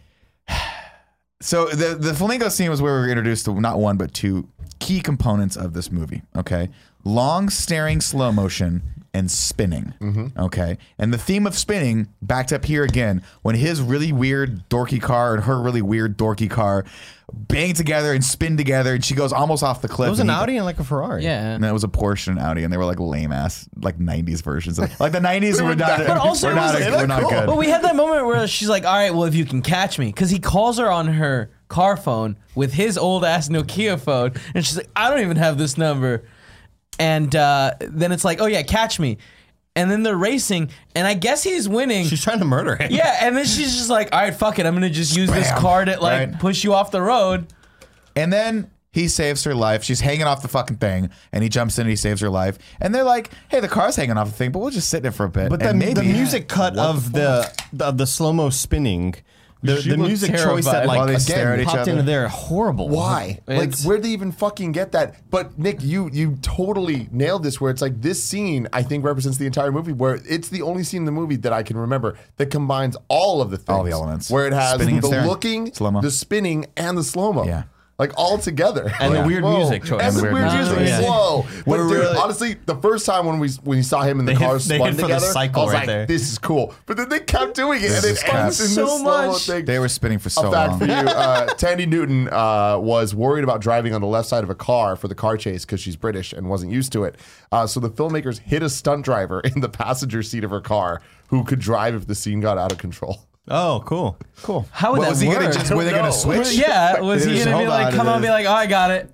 So the flamingo scene was where we were introduced to not one but two key components of this movie. Okay, long staring slow motion and spinning. Okay, and the theme of spinning backed up here again when his really weird dorky car and her really weird dorky car bang together and spin together, and she goes almost off the cliff. It was an Audi and like a Ferrari. Yeah. And that was a Porsche and Audi, and they were like lame ass, like 90s versions. Like the 90s were not, But also we're it was not, like- we're not good. But we had that moment where she's like, all right, well, if you can catch me. Because he calls her on her car phone with his old ass Nokia phone. And she's like, I don't even have this number. And then it's like, oh, yeah, catch me. And then they're racing. And I guess he's winning. She's trying to murder him. Yeah. And then she's just like, all right, fuck it. I'm going to just use this Bam. car to like Right. push you off the road. And then he saves her life. She's hanging off the fucking thing, and he jumps in and he saves her life. And they're like, "Hey, the car's hanging off the thing, but we'll just sit in it for a bit." But and then the music cut of the slow mo spinning, the looked music choice that terrified. like While they stare at each popped other. into there, horrible. Why? Like, It's- where'd they even fucking get that? But Nick, you totally nailed this. Where it's like this scene, I think represents the entire movie. Where it's the only scene in the movie that I can remember that combines all of the things, All the elements. Where it has Spinning and the staring. looking, Slow-mo. the spinning, and the slow mo. Yeah. Like all together, And the Like, weird whoa. music choice. and the Weird weird music music. choice. Whoa! But We're dude, really- honestly, the first time when he saw him in the They hit- car they spun hit for the together, cycle I was right like, there. "This is cool." But then they kept doing it, This and it is crap. ends in So this slow-mo much. thing. They were spinning for so A fact long. for you, Tandy Newton was worried about driving on the left side of a car for the car chase because she's British and wasn't used to it. So the filmmakers hid a stunt driver in the passenger seat of her car who could drive if the scene got out of control. Oh, cool. Cool. How would What, that was he gonna work? just? Were they gonna know. switch? Yeah, was They he just going to be hold like, on come to on, be this. like, oh, I got it.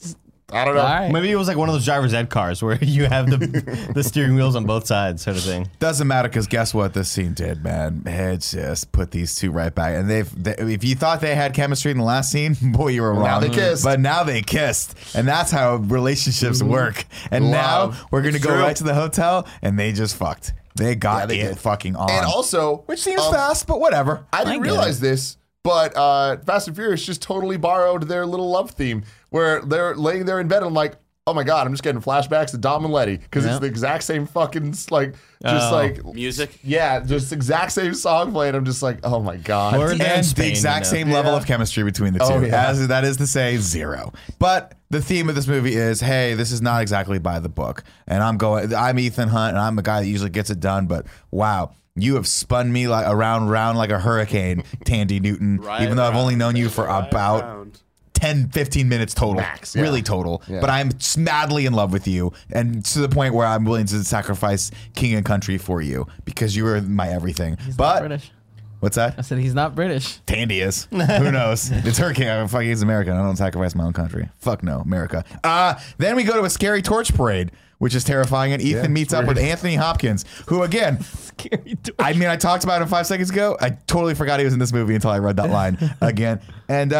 I don't know. All right. Maybe it was like one of those driver's ed cars where you have the steering wheels on both sides, sort of thing. Doesn't matter because guess what this scene did, man? It just put these two right back. And if you thought they had chemistry in the last scene, boy, you were wrong. Now they kissed. But now they kissed, and that's how relationships work. And Love. now we're gonna It's go true. right to the hotel, and they just fucked. They got they it did. fucking on. And also, which seems fast, but whatever. I didn't get realize it. this, but Fast and Furious just totally borrowed their little love theme where they're laying there in bed and I'm like, oh my God, I'm just getting flashbacks to Dom and Letty because it's Yep. the exact same fucking, like, just like, Music. yeah, just exact same song playing. I'm just like, oh my God. Or- They're in And Spain, the exact you know. same level of chemistry between the two. Oh, yeah. As that is to say, zero. But the theme of this movie is, hey, this is not exactly by the book. And I'm Ethan Hunt, and I'm a guy that usually gets it done. But wow, you have spun me like around like a hurricane, Tandy Newton. Right even though I've only around, known you for right about around. 10, 15 minutes total. Max, yeah. Really total. Yeah. But I'm madly in love with you. And to the point where I'm willing to sacrifice king and country for you because you are my everything. He's but not British. what's that? I said he's not British. Tandy is. Who knows? It's her king. I'm fucking he's American. I don't sacrifice my own country. Fuck no, America. Then we go to a scary torch parade, which is terrifying. And Ethan meets up with Anthony Hopkins, who again, Scary door. I mean, I talked about him 5 seconds ago. I totally forgot he was in this movie until I read that line again. And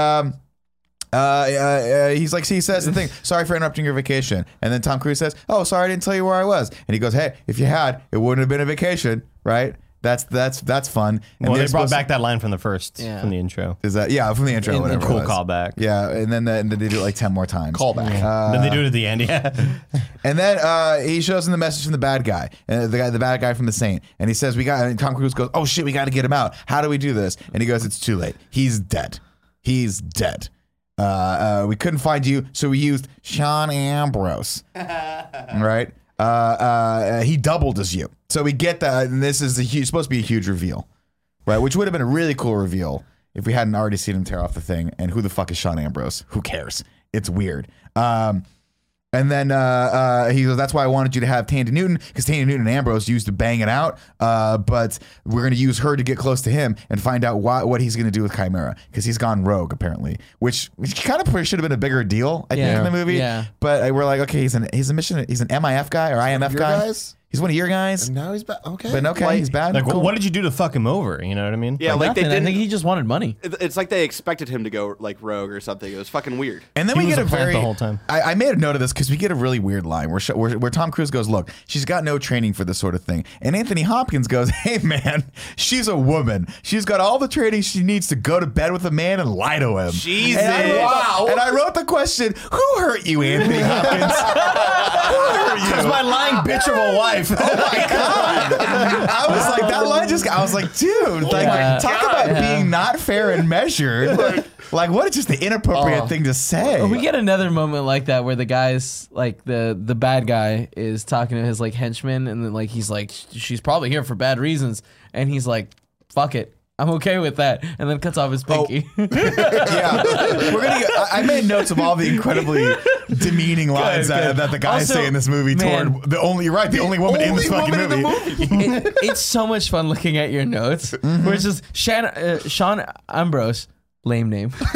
he's like, he says the thing, sorry for interrupting your vacation. And then Tom Cruise says, oh, sorry, I didn't tell you where I was. And he goes, hey, if you had, it wouldn't have been a vacation, right? That's fun. And Well, they're they brought supposed back that line from the first, Yeah. from the intro. is that from the intro? In the Whatever. Cool it was. callback. Yeah, and then they do it like 10 more times. Callback. Then they do it at the end, yeah. And then he shows him the message from the bad guy, the bad guy from The Saint, and he says, and Tom Cruise goes, oh shit, we got to get him out. How do we do this? And he goes, it's too late. He's dead. He's dead. We couldn't find you, so we used Sean Ambrose. Right? He doubled as you. So we get that, and this is supposed to be a huge reveal, right? Which would have been a really cool reveal if we hadn't already seen him tear off the thing. And who the fuck is Sean Ambrose? Who cares? It's weird. And then he goes, that's why I wanted you to have Tandy Newton, because Tandy Newton and Ambrose used to bang it out. But we're going to use her to get close to him and find out what he's going to do with Chimera, because he's gone rogue, apparently, which kind of should have been a bigger deal, I think, in the movie. Yeah. But we're like, okay, he's an MIF guy or IMF guy. Guys? He's one of your guys. And now he's bad. Okay. But okay, he's bad. Like, Cool. what did you do to fuck him over? You know what I mean? Yeah, like they Nothing. I didn't. think he just wanted money. It's like they expected him to go like rogue or something. It was fucking weird. And then He we was get a a plant very the whole time. I made a note of this because we get a really weird line where Tom Cruise goes, look, she's got no training for this sort of thing. And Anthony Hopkins goes, hey man, she's a woman. She's got all the training she needs to go to bed with a man and lie to him. Jesus. And I wrote the question, who hurt you, Anthony Hopkins? Who hurt you? It's my lying bitch of a wife. Oh my God. I was like, that line I was like, dude, talk about being not fair and measured. Like, what is just the inappropriate thing to say? We get another moment like that where the guy's like the bad guy is talking to his like henchman, and then like he's like, she's probably here for bad reasons, and he's like, fuck it, I'm okay with that, and then cuts off his pinky. Yeah, I made notes of all the incredibly demeaning lines that the guys Also, say in this movie toward the only woman in this fucking movie. It's so much fun looking at your notes, where it's just Sean Ambrose. Lame name. Sean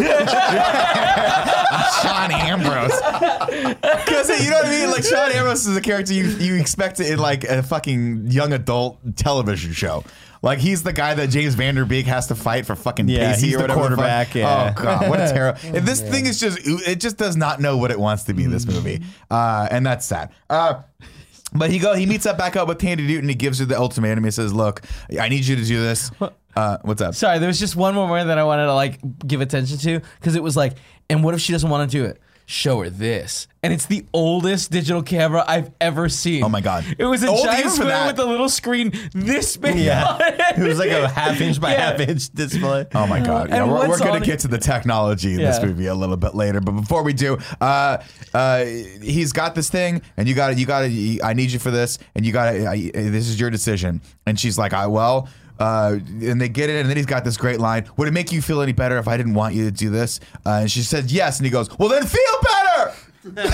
Ambrose. Because you know what I mean? Like, Sean Ambrose is a character you expect in like a fucking young adult television show. Like, he's the guy that James Van Der Beek has to fight for fucking Pacey he's or the whatever. quarterback. Yeah. Oh God, what a terrible. And this thing is it just does not know what it wants to be, this movie. And that's sad. But he meets back up with Tandy Newton. He gives her the ultimatum. He says, look, I need you to do this. What's up? Sorry, there was just one more that I wanted to like give attention to, because it was like, and what if she doesn't want to do it? Show her this. And it's the oldest digital camera I've ever seen. Oh my God. It was a Old giant even for square that. with a little screen this big on Yeah. it. It was like a half-inch by half-inch display. Oh my God! Yeah, And we're what's going on to it- get to the technology in this Yeah. movie a little bit later, but before we do, he's got this thing, and you got to. I need you for this, and you got to. This is your decision. And she's like, and they get it, and then he's got this great line. Would it make you feel any better if I didn't want you to do this? And she said yes, and he goes, well, then feel better. Because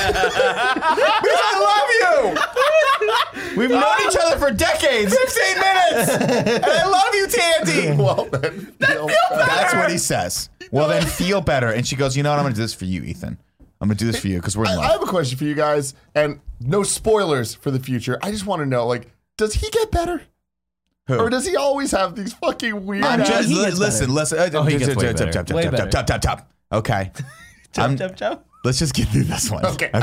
I love you. We've known each other for decades. 15 minutes, and I love you, Tandy. Well, then, That's what he says. Well, then feel better. And she goes, you know what? I'm going to do this for you, Ethan. I'm going to do this for you because we're in I love. have a question for you guys, and no spoilers for the future. I just want to know, like, does he get better? Who? Or does he always have these fucking weird I'm ass- just he gets listen. Oh, he gets way better. Way better. Okay. Chop. Let's just get through this one. Okay.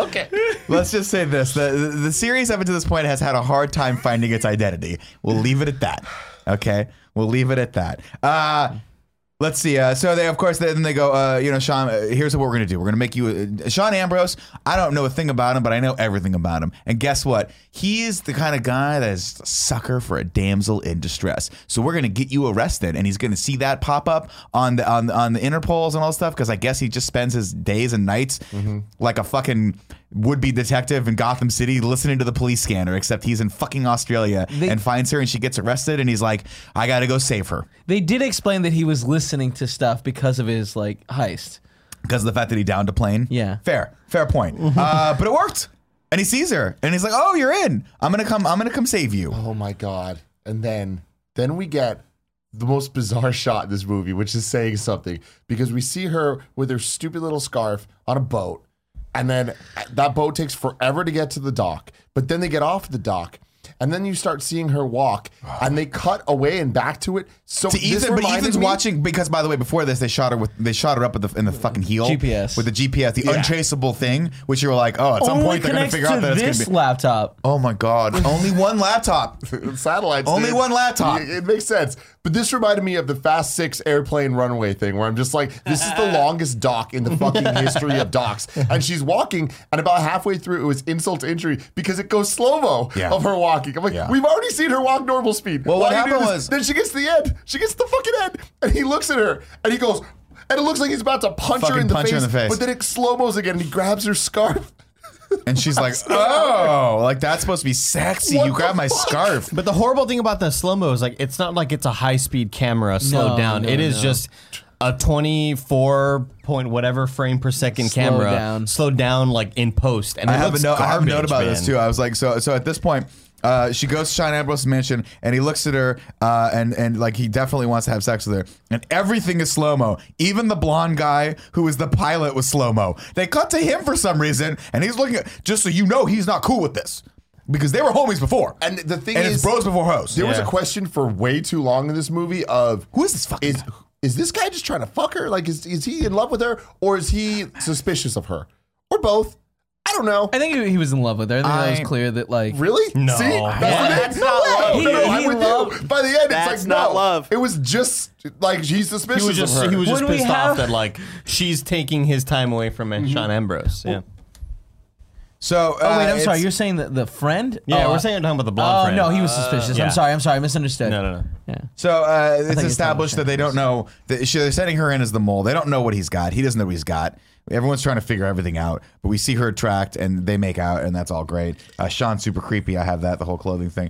Let's just say this: the series up until this point has had a hard time finding its identity. We'll leave it at that. Okay, we'll leave it at that. Let's see. So they, of course, then they go, Sean, here's what we're going to do. We're going to make you Sean Ambrose. I don't know a thing about him, but I know everything about him. And guess what? He is the kind of guy that is a sucker for a damsel in distress. So we're going to get you arrested. And he's going to see that pop up on the Interpols and all stuff, because I guess he just spends his days and nights like a fucking would-be detective in Gotham City listening to the police scanner, except he's in fucking Australia and finds her and she gets arrested and he's like, I gotta go save her. They did explain that he was listening to stuff because of his like heist. Because of the fact that he downed a plane? Yeah. Fair point. But it worked. And he sees her and he's like, oh, you're in. I'm gonna come save you. Oh my God. And then we get the most bizarre shot in this movie, which is saying something, because we see her with her stupid little scarf on a boat. And then that boat takes forever to get to the dock. But then they get off the dock. And then you start seeing her walk. And they cut away and back to it. So To Ethan, but Ethan's watching, because by the way, before this, they shot her up in the fucking heel GPS. with the GPS, the untraceable thing, which you were like, oh, at some point they're gonna figure out that it's this gonna be. laptop. Oh my God! Only one laptop. Satellites. Only dude. one laptop. It makes sense. But this reminded me of the Fast 6 airplane runway thing, where I'm just like, this is the longest dock in the fucking history of docks. And she's walking, and about halfway through, it was insult to injury because it goes slow-mo of her walking. I'm like, we've already seen her walk normal speed. Well, Why what you do happened this? was- Then she gets to the end. She gets to the fucking end. And he looks at her, and he goes, and it looks like he's about to punch her in the face. But then it slow-mos again, and he grabs her scarf. And she's like, oh, like that's supposed to be sexy. What You grab the my fuck? scarf. But the horrible thing about the slow-mo is like it's not like it's a high-speed camera slowed No, down. no, It is no. just a 24 point whatever frame per second Slow camera down. slowed down like in post. And I it have a looks note. I have a note garbage, about this man. too. I was like, so at this point, she goes to Sean Ambrose mansion, and he looks at her, and like he definitely wants to have sex with her, and everything is slow mo. Even the blonde guy who was the pilot was slow mo. They cut to him for some reason, and he's looking at, just so you know, he's not cool with this because they were homies before, And the thing and is, it's bros before hoes. there was a Yeah. question for way too long in this movie of Who is this fucking guy? is this guy just trying to fuck her? Like, is he in love with her, or is he suspicious of her, or both? I don't know. I think he was in love with her. I think that was clear that like Really? No. See, Yeah, that's not love. He- No, I'm he with loved- you. By the end, it's That's like not no, love. It was just like he's suspicious He was just of her. he was just When we pissed have- off that like she's taking his time away from Sean Ambrose. Yeah. So Oh wait, I'm sorry. it's- You're saying that the friend? Yeah, Oh, we're saying we're talking about the blonde Oh friend. no, he was suspicious. yeah. I'm sorry. I misunderstood. No. Yeah. So it's it's established that they don't know that they're setting her in as the mole. They don't know what he's got. He doesn't know what he's got. Everyone's trying to figure everything out, but we see her attract and they make out, and that's all great. Sean's super creepy. I have that, the whole clothing thing.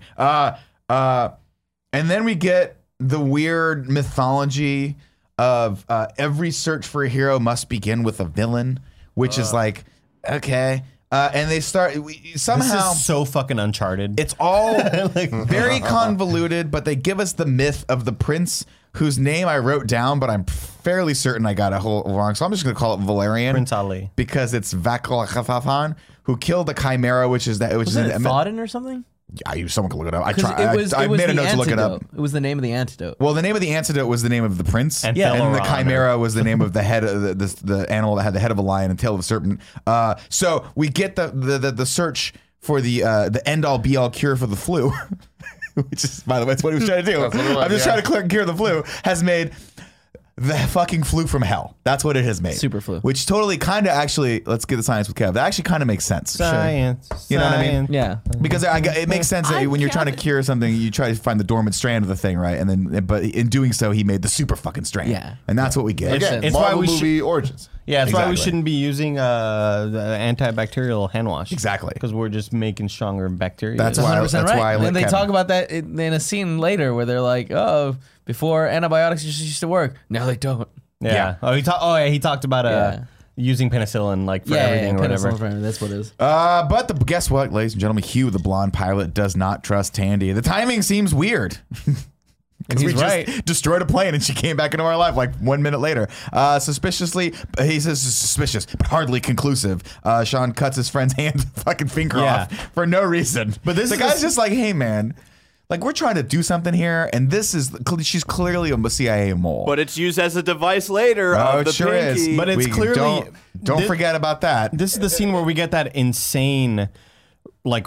And then we get the weird mythology of every search for a hero must begin with a villain, which is like, okay. And they start somehow. This is so fucking Uncharted. It's all very convoluted, but they give us the myth of the prince whose name I wrote down, but I'm fairly certain I got it wrong. So I'm just going to call it Valerian. Prince Ali. Because it's Vaklakafafan, who killed the Chimera, which is that. Which Was is it Thodden or something? someone can look it up. I 'Cause tried. it was I made a the note to look it antidote. up. It was the name of the antidote. Well, the name of the antidote was the name of the prince, And and the Theleron, chimera was the name of the head of the animal that had the head of a lion and tail of a serpent. So we get the search for the end all be all cure for the flu, which is, by the way, that's what he was trying to do. That's what it was, I'm just yeah. trying to cure the flu. Has made the fucking flu from hell. That's what it has made. Super flu. Which totally kind of actually, let's get the science with Kev. That actually kind of makes sense. Science. You know what I mean? science. Yeah. Because it makes sense that when you're trying to cure something, you try to find the dormant strand of the thing, right? And then, but in doing so, he made the super fucking strand. Yeah. And that's what we get. Again, It's why Marvel we movie origins. Yeah, that's why we Exactly. shouldn't be using the antibacterial hand wash. Exactly. Because we're just making stronger bacteria. That's why- 100% that's right. why I let and they Kevin- talk about that in a scene later where they're like, "Oh, before antibiotics just used to work, now they don't." Yeah. Yeah. Oh, he talked about Yeah. using penicillin like for everything or whatever. penicillin for everything, that's what it is. But guess what, ladies and gentlemen? Hugh, the blonde pilot, does not trust Tandy. The timing seems weird. Because we He's right. just destroyed a plane and she came back into our life like 1 minute later. Suspiciously, he says suspicious, but hardly conclusive. Sean cuts his friend's fucking finger Yeah. off for no reason. But this the is guy's the- just like, hey man, like we're trying to do something here, and this is she's clearly a CIA mole. But it's used as a device later of it the sure pinky. is. But it's clearly- don't forget about that. This is the scene where we get that insane, like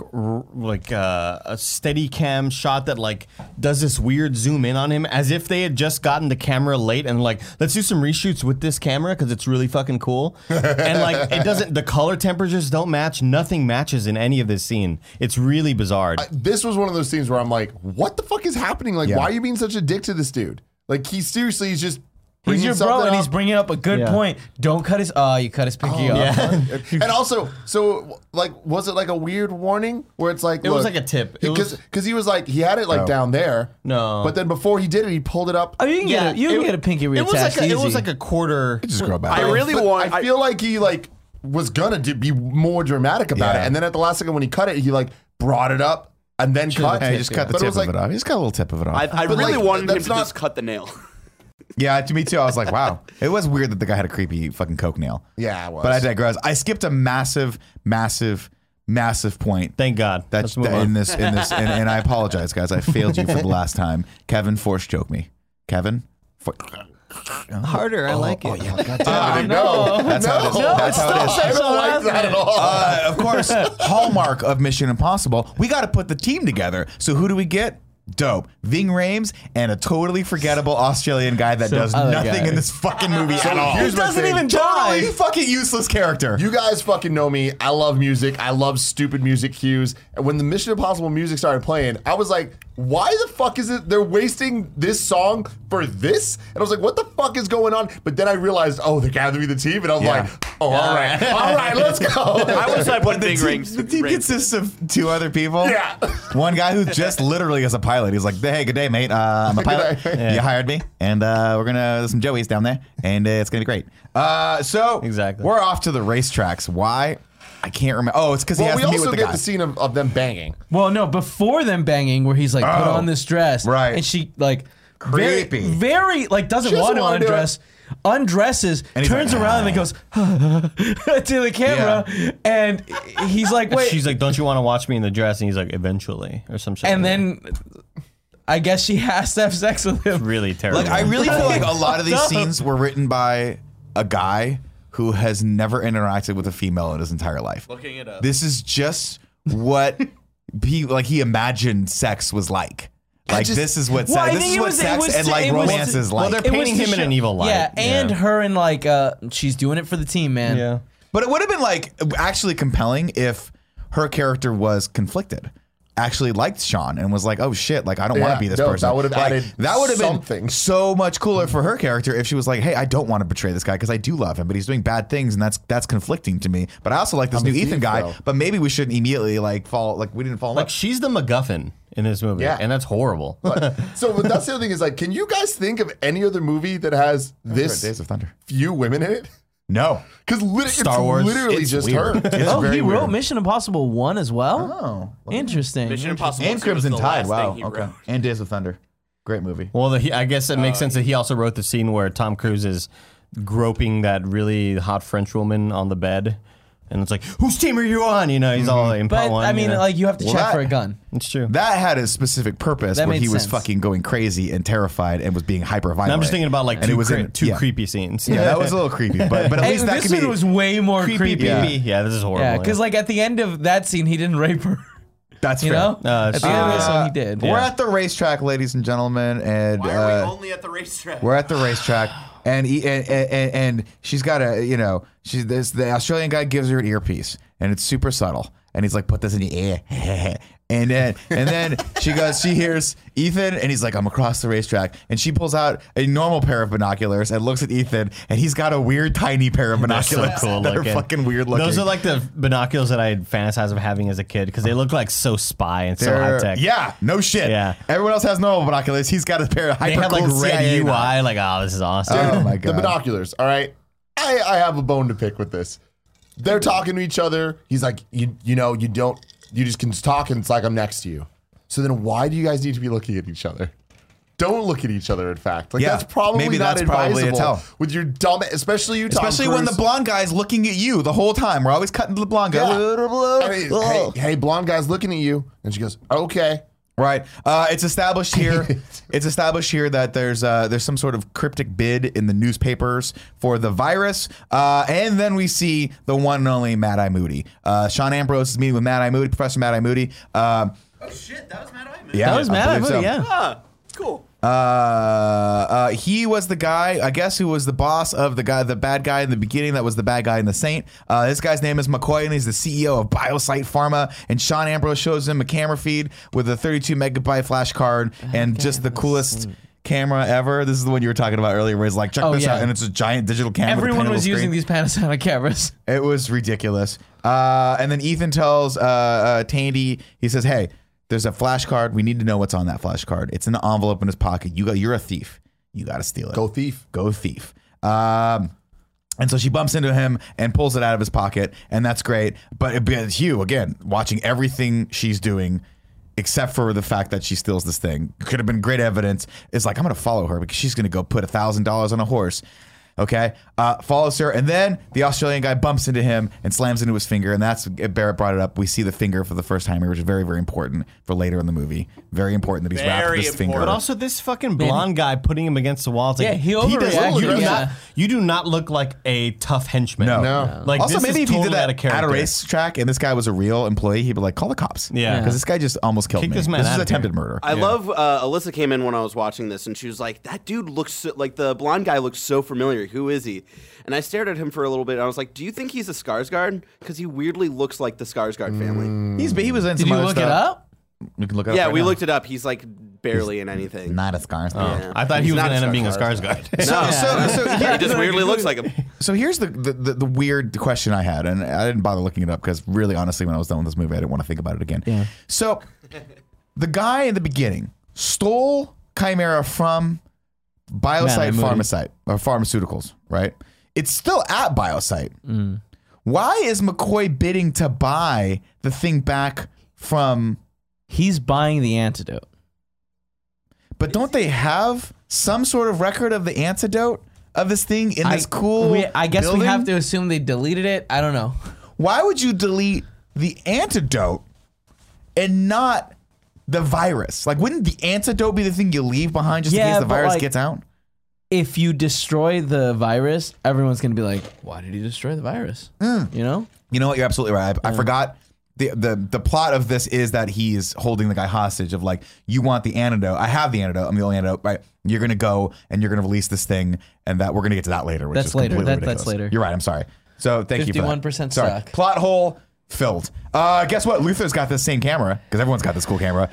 a steady cam shot that like does this weird zoom in on him as if they had just gotten the camera late and like, let's do some reshoots with this camera because it's really fucking cool. And like it doesn't, the color temperatures don't match. Nothing matches in any of this scene. It's really bizarre. This was one of those scenes where I'm like, what the fuck is happening? Like, Yeah. why are you being such a dick to this dude? Like, he seriously is just He's bringing your bro, something and he's up. bringing up a good Yeah. point. Don't cut his. You cut his pinky off. yeah. And also, so like, was it like a weird warning where it's like, It was like a tip. It was- because he was like, he had it like down there. No. But then before he did it, he pulled it up. Oh, you can Yeah, get you can get a pinky reattached. it was easy. like a quarter. Just grow back. I really But want. I feel like he like was gonna be more dramatic about Yeah. it, and then at the last second when he cut it, he like brought it up and then cut. Hey, he just cut the But it tip was of like, it off. He just got a little tip of it off. I But, really like, wanted him that's to not- just cut the nail. Yeah, to me too. I was like, wow. It was weird that the guy had a creepy fucking coke nail. Yeah, it was. But I digress. I skipped a massive point. Thank God. That's Let's move on. in this, and I apologize, guys. I failed you for the last time. Kevin force choked me. Kevin. Harder. I like it. Yeah, God I damn it. know. That's how it is. That's how it is. I don't like that at all. Of course, hallmark of Mission Impossible. We got to put the team together. So who do we get? Dope. Ving Rhames and a totally forgettable Australian guy that does other nothing guy. in this fucking movie at all. here's He my doesn't thing. even die. Totally fucking useless character. You guys fucking know me. I love music. I love stupid music cues. And when the Mission Impossible music started playing, I was like, why the fuck is it they're wasting this song for this? And I was like, what the fuck is going on? But then I realized, oh, they're gathering the team, and I'm like, oh, all right, let's go. I wish I put big rings. The team consists of 2 other people. Yeah. One guy who just literally is a pilot. He's like, hey, good day, mate. I'm a pilot. You hired me, and there's some Joeys down there, and it's gonna be great. So Exactly. we're off to the racetracks. Why? I can't remember. Oh, it's because he has we to meet also with the get guy. the scene of them banging. Well, no, before them banging, where he's like, put on this dress, right. and she like Creepy. very like doesn't She doesn't want to wanna do undress, undresses, And he's turns like, around and then goes to the camera, and he's like, wait, She's like, don't you want to watch me in the dress? And he's like, eventually, or some shit. and like that. then I guess she has to have sex with him. Really terrible. Like, I really feel like a lot of these Dumb. scenes were written by a guy who has never interacted with a female in his entire life. Looking it up. This is just what he imagined sex was like. Like, this is what Well, I sex, this think is it what was- sex it was and to- like it was romance to- is well, like. they're It was painting to him in show- an evil light. Yeah, and her in like she's doing it for the team, man. yeah. But it would have been like actually compelling if her character was conflicted. Actually liked Sean and was like, oh shit, like I don't want Yeah, to be this no, person. that would have Like, added that would have something. been so much cooler for her character if she was like, hey, I don't want to betray this guy because I do love him, but he's doing bad things and that's conflicting to me. But I also like this I'm a new Ethan thief, guy. though. But maybe we shouldn't immediately we didn't fall in Like, love. she's the MacGuffin in this movie. Yeah. And that's horrible. So that's the other thing is like, can you guys think of any other movie that has this Days of Thunder. few women in it? No. Because Star Wars, literally it's just weird. her. It's Oh, very he wrote weird. Mission Impossible 1 as well. Oh. Interesting. Mission Impossible And 2 was Crimson the Tide. last Wow. thing he Okay. wrote. And Days of Thunder. Great movie. Well, I guess it makes sense that he also wrote the scene where Tom Cruise is groping that really hot French woman on the bed. And it's like, whose team are you on? You know, he's all in part But one. I mean, you know? like you have to check that- for a gun. It's true. That had a specific purpose That where made he was sense. fucking going crazy and terrified and was being hyper violent. And I'm just thinking about like And two yeah. creepy scenes. Yeah, that was a little creepy, but at Hey, least that this could one be was way more creepy. creepy. Yeah, this is horrible. Yeah, because like at the end of that scene, he didn't rape her. that's You fair. know, it's at the end of this true. one, he did. We're at the racetrack, ladies and gentlemen, and Why are we only at the racetrack? we're at the racetrack, and she's got the Australian guy gives her an earpiece, and it's super subtle, and he's like, put this in your ear. And then she hears Ethan, and he's like, I'm across the racetrack, and she pulls out a normal pair of binoculars and looks at Ethan, and he's got a weird tiny pair of They're so binoculars cool that looking. are fucking weird looking. Those are like the binoculars that I fantasized of having as a kid because they look like so spy and so high tech. Yeah, no shit. Yeah. Everyone else has normal binoculars. He's got a pair of They hyper have like cool red CIA UI. ones. Like, oh, this is awesome. Oh my The god. binoculars. All right. I have a bone to pick with this. They're talking to each other. He's like, you just can talk and it's like I'm next to you. So then why do you guys need to be looking at each other? Don't look at each other, in fact. Like, Yeah, that's probably maybe not that's probably a advisable tell. with your dumb, especially you, Tom Especially when the Cruise. blonde guy's looking at you the whole time. We're always cutting to the blonde guy. I mean, hey, blonde guy's looking at you. And she goes, okay. Right. It's established here. It's established here that there's some sort of cryptic bid in the newspapers for the virus. And then we see the one and only Mad Eye Moody. Sean Ambrose is meeting with Mad Eye Moody, Professor Mad Eye Moody. Oh shit, that was Mad Eye, man. Yeah, That was I Mad Eye believe Moody, so. yeah. Ah, cool. He was the guy, I guess, who was the boss of the bad guy in the beginning. That was the bad guy in the Saint. This guy's name is McCoy, and he's the CEO of BioSite Pharma. And Sean Ambrose shows him a camera feed with a 32 megabyte flash card and just the coolest camera ever. This is the one you were talking about earlier, where he's like, check Oh, this yeah. out, and it's a giant digital camera. with a Everyone panel was using screen. these Panasonic cameras. It was ridiculous. And then Ethan tells Tandy, he says, hey, there's a flash card. We need to know what's on that flash card. It's in the envelope in his pocket. You're a thief. You got to steal it. Go thief. Go thief. And so she bumps into him and pulls it out of his pocket, and that's great. But Hugh, again, watching everything she's doing, except for the fact that she steals this thing, could have been great evidence. It's like, I'm going to follow her because she's going to go put $1,000 on a horse. Okay, follows her, and then the Australian guy bumps into him and slams into his finger, and that's Barrett brought it up. We see the finger for the first time here, which is very, very important for later in the movie. Very important that he's wrapped Very this finger. important. But also this fucking blonde guy putting him against the wall. It's like, Yeah, he doesn't- overreacted, you do yeah. not. You do not look like a tough henchman. No. Like Also, this maybe is if you totally did out that of character. at a racetrack and this guy was a real employee, he'd be like, call the cops. Yeah. Because this guy just almost killed Kick me. this man This out is of attempted here. murder. I love Alyssa came in when I was watching this, and she was like, "That dude looks like the blonde guy looks so familiar. Who is he?" And I stared at him for a little bit. And I was like, "Do you think he's a Skarsgård? Because he weirdly looks like the Skarsgård family." He was in Did some you other look stuff. it up? We can look it up. Yeah, right we now. looked it up. He's like barely in anything. Not a Skarsgård. Yeah. I thought he He's was not going to end up being a Skarsgård. Skarsgård. No, he just weirdly looks like him. So here's the weird question I had, and I didn't bother looking it up because really, honestly, when I was done with this movie, I didn't want to think about it again. Yeah. So the guy in the beginning stole Chimera from Biosite Pharmasite or Pharmaceuticals, right? It's still at Biosite. Why is McCoy bidding to buy the thing back from? He's buying the antidote. But don't they have some sort of record of the antidote of this thing in this I guess building? we have to assume they deleted it. I don't know. Why would you delete the antidote and not the virus? Like, wouldn't the antidote be the thing you leave behind just in Yeah, case the but, virus like, gets out? If you destroy the virus, everyone's gonna be like, "Why did he destroy the virus?" You know? You know what? You're absolutely right. I forgot. The plot of this is that he's holding the guy hostage of like, you want the antidote. I have the antidote. I'm the only antidote. Right. You're going to go and you're going to release this thing. And that we're going to get to that later. Which That's is later. completely That's ridiculous. later. You're right. I'm sorry. So thank you for that. 51% Sorry. stock. Plot hole filled. Guess what? Luther's got this same camera because everyone's got this cool camera.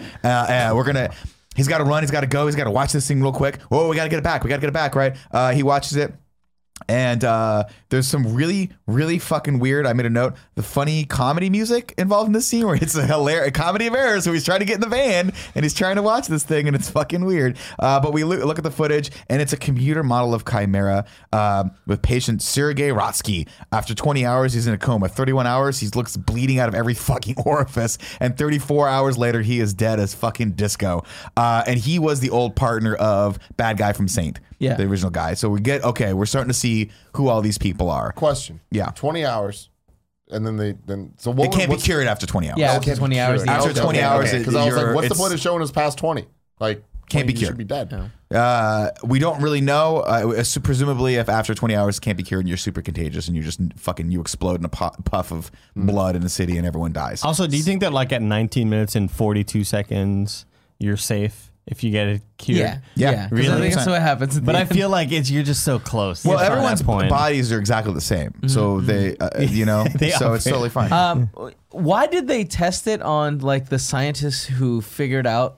He's got to run. He's got to go. He's got to watch this thing real quick. Whoa, we got to get it back. We got to get it back. Right. He watches it. And there's some really, really fucking weird, I made a note, the funny comedy music involved in this scene where it's a hilarious comedy of errors. So he's trying to get in the van and he's trying to watch this thing and it's fucking weird. But we look at the footage and it's a computer model of Chimera with patient Sergei Rotsky. After 20 hours, he's in a coma. 31 hours, he looks bleeding out of every fucking orifice. And 34 hours later, he is dead as fucking disco. And he was the old partner of bad guy from Saint. Yeah. The original guy. So we're starting to see who all these people are. Question. Yeah. 20 hours. And then It can't be cured after 20 hours. Yeah, it after can't be 20 hours. cured. the After antidote- 20 hours, Because I was like, what's the it's- point of showing us past 20? Like, Can't be you cured. should be dead. We don't really know. Presumably, if after 20 hours can't be cured, you're super contagious and you explode in a puff of blood in the city and everyone dies. Also, do you think that like at 19 minutes and 42 seconds, you're safe if you get it cured? Yeah. Yeah. Yeah. 'Cause Really? I think that's what happens. at But the I end. feel like you're just so close. Well, at that everyone's point. bodies are exactly the same, so they, They so are it's totally fine. Why did they test it on like the scientists who figured out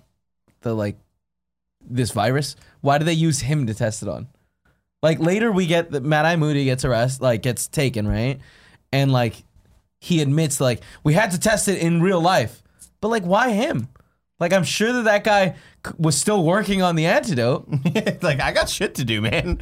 this virus? Why did they use him to test it on? Like later we get that Mad Eye Moody gets gets taken, right? And like he admits like we had to test it in real life. But like why him? Like I'm sure that guy was still working on the antidote. Like I got shit to do, man.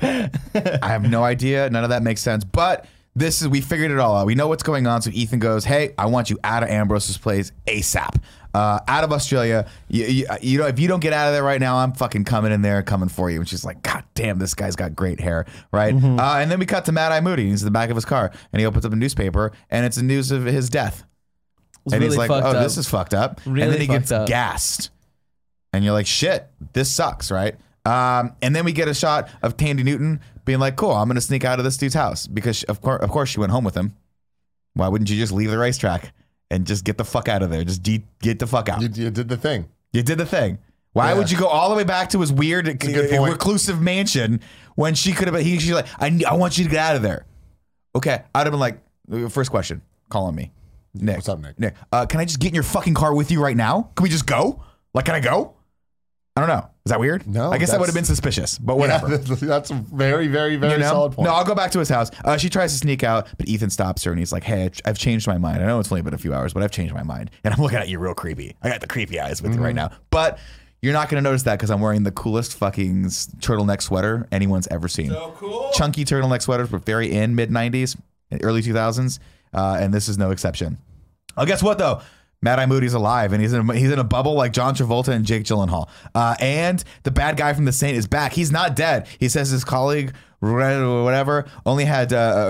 I have no idea. None of that makes sense. But we figured it all out. We know what's going on. So Ethan goes, "Hey, I want you out of Ambrose's place ASAP, out of Australia. You know, if you don't get out of there right now, I'm fucking coming in there, coming for you." And she's like, "God damn, this guy's got great hair, right?" And then we cut to Mad Eye Moody. He's in the back of his car, and he opens up a newspaper, and it's the news of his death. It's And really he's like, fucked "Oh, up. this is fucked up." Really and then he fucked gets up. gassed, and you're like, "Shit, this sucks," right? And then we get a shot of Tandy Newton being like, "Cool, I'm going to sneak out of this dude's house," because of course she went home with him. Why wouldn't you just leave the racetrack and just get the fuck out of there? Just get the fuck out. You did the thing. You did the thing. Why would you go all the way back to his weird a good point. reclusive mansion when she could have been? She's like, I want you to get out of there. Okay, I'd have been like, first question, call on me, Nick. What's up, Nick? Nick, can I just get in your fucking car with you right now? Can we just go? Like, can I go? I don't know. Is that weird? No, I guess that would have that's- been suspicious, but whatever. Yeah, that's a very, very, very You know? solid point. No, I'll go back to his house. She tries to sneak out, but Ethan stops her and he's like, "Hey, I've changed my mind. I know it's only been a few hours, but I've changed my mind." And I'm looking at you real creepy. I got the creepy eyes with you right now. But you're not going to notice that because I'm wearing the coolest fucking turtleneck sweater anyone's ever seen. So cool. Chunky turtleneck sweaters were very in mid-90s, early 2000s, and this is no exception. Oh, guess what, though? Mad Eye Moody's alive, and he's in a bubble like John Travolta and Jake Gyllenhaal. And the bad guy from The Saint is back. He's not dead. He says his colleague, whatever, only had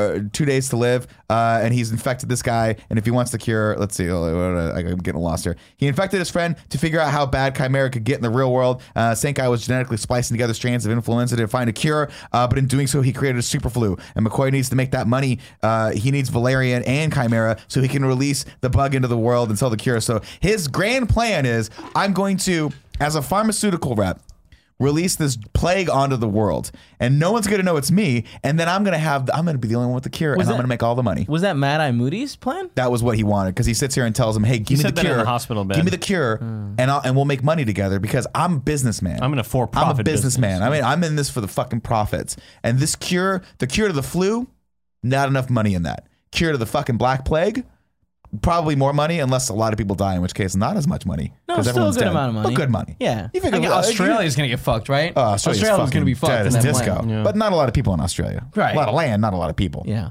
2 days to live, and he's infected this guy. And if he wants the cure, let's see, I'm getting lost here. He infected his friend to figure out how bad Chimera could get in the real world. Saint Guy was genetically splicing together strands of influenza to find a cure, but in doing so, he created a super flu. And McCoy needs to make that money. He needs Valerian and Chimera so he can release the bug into the world and sell the cure. So his grand plan is, I'm going to, as a pharmaceutical rep, release this plague onto the world, and no one's gonna know it's me, and then I'm gonna be the only one with the cure, and I'm gonna make all the money. Was that Mad Eye Moody's plan? That was what he wanted, because he sits here and tells him, "Hey, give me the said that in cure. the hospital bed. Give me the cure, and we'll make money together because I'm a businessman. I'm in a for-profit I'm a businessman. business. I mean, I'm in this for the fucking profits. And this cure, the cure to the flu, not enough money in that. Cure to the fucking Black Plague, probably more money, unless a lot of people die, in which case not as much money. No, 'cause still a everyone's good dead. amount of money. But good money. Yeah. You figure Australia's going to get fucked, right? Australia's going to be fucking fucked dead in as that disco. plan. Yeah. But not a lot of people in Australia. Right. A lot of land, not a lot of people. Yeah.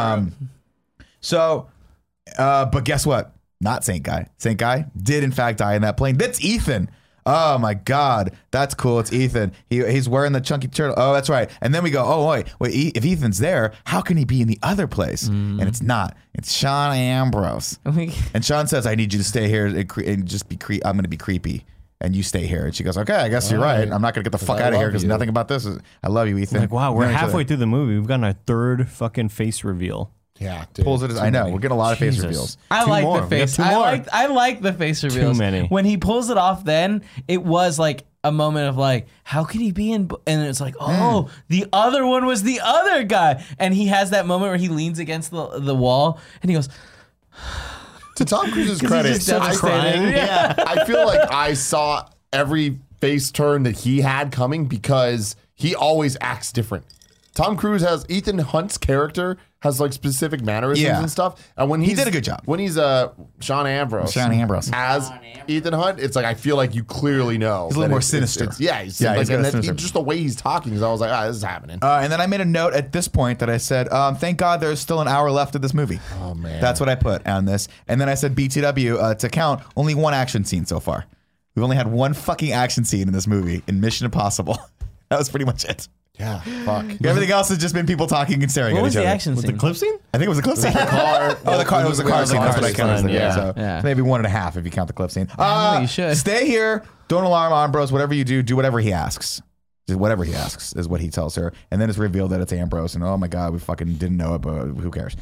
But guess what? Not Saint Guy. Saint Guy did in fact die in that plane. That's Ethan. Oh my God, that's cool. It's Ethan. He's wearing the chunky turtle. Oh, that's right. And then we go, oh wait. If Ethan's there, how can he be in the other place? And it's not. It's Sean Ambrose. And Sean says, "I need you to stay here and just be. I'm going to be creepy, and you stay here." And she goes, "Okay, I guess you're right. I'm not going to get the fuck I out of here love because you." nothing about this is. I love you, Ethan." Like, wow, we're We know each halfway other. through the movie. We've gotten our third fucking face reveal. Yeah, dude. Pulls it. I know. We're getting a lot of face Jesus. reveals. I Two like more. the We got face. two more. I like the face reveals. many. When he pulls it off, then it was like a moment of like, how could he be in? And it's like, oh, the other one was the other guy, and he has that moment where he leans against the wall and he goes. To Tom Cruise's 'Cause credit, he's just devastated. I feel like I saw every face turn that he had coming because he always acts different. Tom Cruise has Ethan Hunt's character has like specific mannerisms Yeah. and stuff, and when he did a good job. When he's Sean Ambrose, as Ethan Hunt, it's like I feel like you clearly know He's a little that more it's- sinister. He's he's like, got a and then sinister. just the way he's talking, so I was like, this is happening. And then I made a note at this point that I said, "Thank God there's still an hour left of this movie." Oh, man. that's what I put on this. And then I said, "BTW to count only one action scene so far. We've only had one fucking action scene in this movie in Mission Impossible. That was pretty much it. Yeah, fuck. Everything else has just been people talking and staring What at was each the other. action scene? The clip scene? I think it was a clip scene. car. Oh, the car. It was a car scene. That's what I counted. scene, Yeah. yeah. So Yeah. maybe 1.5 if you count the clip scene. know, you should. Stay here. Don't alarm Ambrose. Whatever you do whatever he asks. Just whatever he asks is what he tells her. And then it's revealed that it's Ambrose. And oh my God, we fucking didn't know it, but who cares?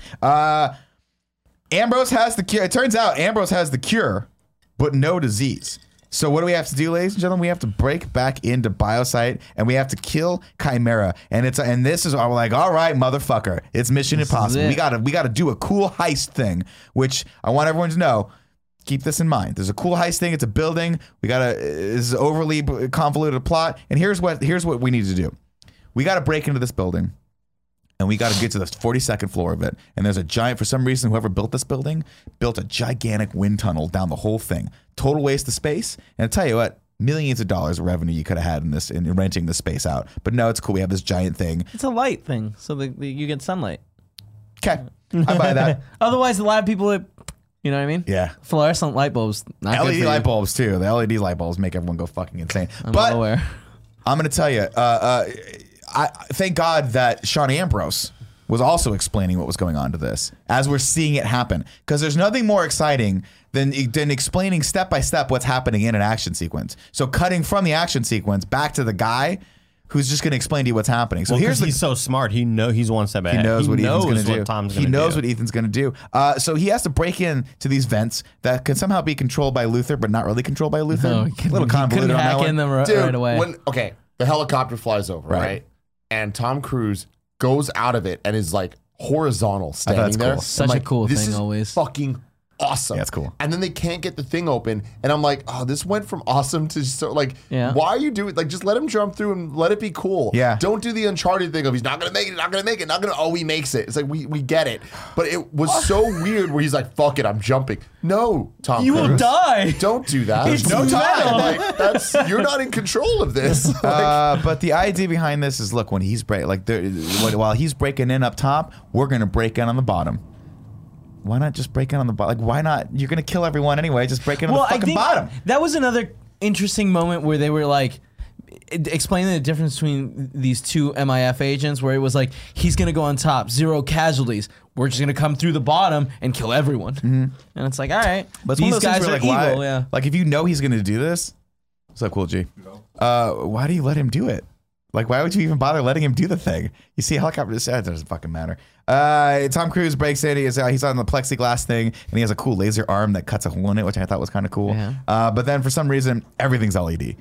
Ambrose has the cure. It turns out Ambrose has the cure, but no disease. So what do we have to do, ladies and gentlemen? We have to break back into Biosite and we have to kill Chimera. And this is we're like, all right, motherfucker, it's Mission Impossible. it. We gotta do a cool heist thing, which I want everyone to know. Keep this in mind. There's a cool heist thing. It's a building. It's an overly convoluted plot. And here's what we need to do. We got to break into this building. And we got to get to the 42nd floor of it. And there's a giant, for some reason, whoever built this building built a gigantic wind tunnel down the whole thing. Total waste of space. And I tell you what, millions of dollars of revenue you could have had in renting this space out. But no, it's cool. We have this giant thing. It's a light thing, so you get sunlight. Okay, I buy that. Otherwise, a lot of people, you know what I mean? Yeah. Fluorescent light bulbs, not good LED for you. light bulbs too. The LED light bulbs make everyone go fucking insane. I'm but well aware. I'm going to tell you, I thank God that Sean Ambrose was also explaining what was going on to this as we're seeing it happen. Because there's nothing more exciting than explaining step by step what's happening in an action sequence. So cutting from the action sequence back to the guy who's just going to explain to you what's happening. So Well, here's he's so smart. He's one step ahead. he knows what Ethan's going to do. Tom's He gonna knows do. what Ethan's going to do. So he has to break in to these vents that can somehow be controlled by Luther, but not really controlled by Luther. No, A little convoluted on that hack one. in them right Dude, away. the helicopter flies over, Right. right? And Tom Cruise goes out of it and is like horizontal standing that's there. cool. Such I'm a like, cool this thing is always. fucking awesome. Yeah, it's cool. And then they can't get the thing open, and I'm like, oh, this went from awesome to so like, Yeah. why are you doing like just let him jump through and let it be cool. Yeah. Don't do the Uncharted thing of he's not gonna make it, not gonna make it, not gonna. Oh, he makes it. It's like we get it, but it was so weird where he's like, fuck it, I'm jumping. No, Tom, You will Cruise, die. Don't do that. It's no metal. time. Like you're not in control of this. But the idea behind this is, look, when he's while he's breaking in up top, we're gonna break in on the bottom. Why not just break in on the bottom? Like, why not? You're gonna kill everyone anyway. Just break in on the I fucking think bottom. that was another interesting moment where they were like explaining the difference between these two MIF agents, where it was like he's gonna go on top, 0 casualties. We're just gonna come through the bottom and kill everyone. And it's like, all right, But it's one these of those things guys where, are like, evil. why, Yeah. Like, if you know he's gonna do this, what's up, Cool G? Why do you let him do it? Like, why would you even bother letting him do the thing? You see a helicopter, it doesn't fucking matter. Tom Cruise breaks in. He's on the plexiglass thing, and he has a cool laser arm that cuts a hole in it, which I thought was kind of cool. Yeah. But then for some reason, everything's LED.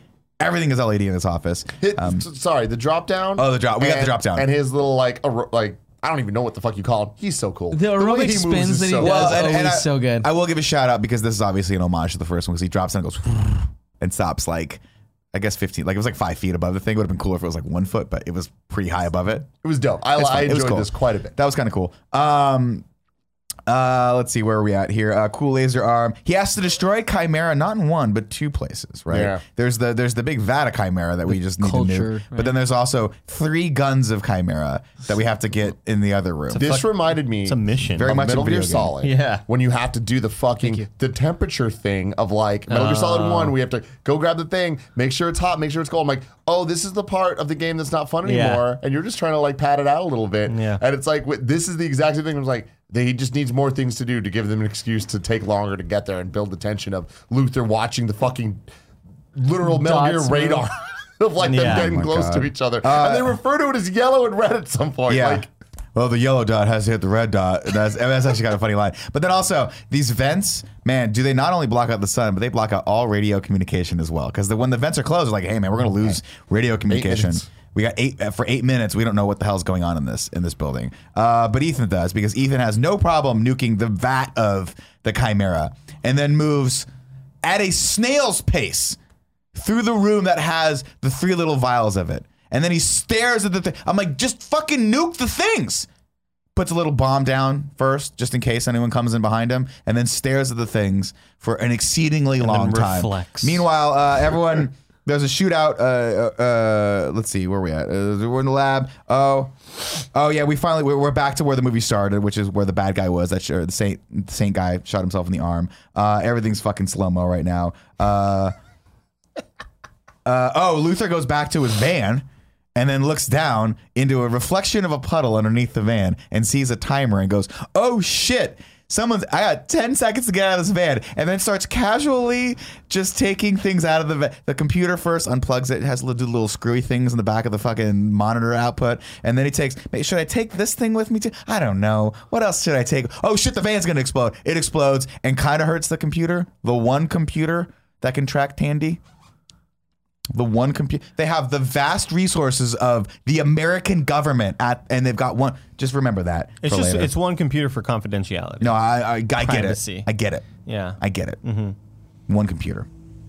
Everything is LED in this office. Sorry, the drop down. Oh, the drop. We got the drop down. And his little like I don't even know what the fuck you call him. He's so cool. The way aerobic he moves spins is that he so does cool. are always so good. I will give a shout out because this is obviously an homage to the first one because he drops down and goes and stops like, I guess 15, like it was like 5 feet above the thing. It would have been cooler if it was like 1 foot, but it was pretty high above it. It was dope. I It was enjoyed cool. this quite a bit. That was kind of cool. Let's see, where are we at here? Cool laser arm. He has to destroy Chimera not in one but 2 places, right? Yeah. There's the big vat of Chimera that we just need to culture, nuke. right. But then there's also 3 guns of Chimera that we have to get in the other room. This reminded me It's a mission. Very of much a Metal Gear video game. Solid. Yeah. When you have to do the fucking the temperature thing of like Metal Gear Solid 1, we have to go grab the thing, make sure it's hot, make sure it's cold. I'm like, oh, this is the part of the game that's not fun Yeah. anymore, and you're just trying to like pad it out a little bit. Yeah. And it's like this is the exact same thing. I was like, he just needs more things to do to give them an excuse to take longer to get there and build the tension of Luther watching the fucking literal Metal Gear Dots radar of like them Yeah. getting Oh my close to God. each other, and they refer to it as yellow and red at some point. Yeah. Like, Well, the yellow dot has to hit the red dot. That's actually kind of a funny line. But then also, these vents, man, do they not only block out the sun, but they block out all radio communication as well? Because when the vents are closed, they're like, hey, man, we're going to lose radio communication. minutes. We got 8 minutes. We don't know what the hell's going on in this building. But Ethan does, because Ethan has no problem nuking the vat of the Chimera and then moves at a snail's pace through the room that has the 3 little vials of it. And then he stares at the thing. I'm like, just fucking nuke the things. Puts a little bomb down first, just in case anyone comes in behind him, and then stares at the things for an exceedingly long time. reflects. Meanwhile, everyone, there's a shootout. Let's see, where are we at? We're in the lab. Oh yeah, we're back to where the movie started, which is where the bad guy was. The saint guy shot himself in the arm. Everything's fucking slow mo right now. Luther goes back to his van and then looks down into a reflection of a puddle underneath the van and sees a timer and goes, oh shit, I got 10 seconds to get out of this van, and then starts casually just taking things out of the van. The computer first unplugs it, has little screwy things in the back of the fucking monitor output, and then he takes, should I take this thing with me too? I don't know. What else should I take? Oh shit, the van's gonna explode. It explodes and kind of hurts the computer. The one computer that can track Tandy. The one computer. They have the vast resources of the American government and they've got one. Just remember that. It's for just later. it's one computer for confidentiality. No, I get Privacy. it. I get it. Yeah. I get it. Mm-hmm. One computer.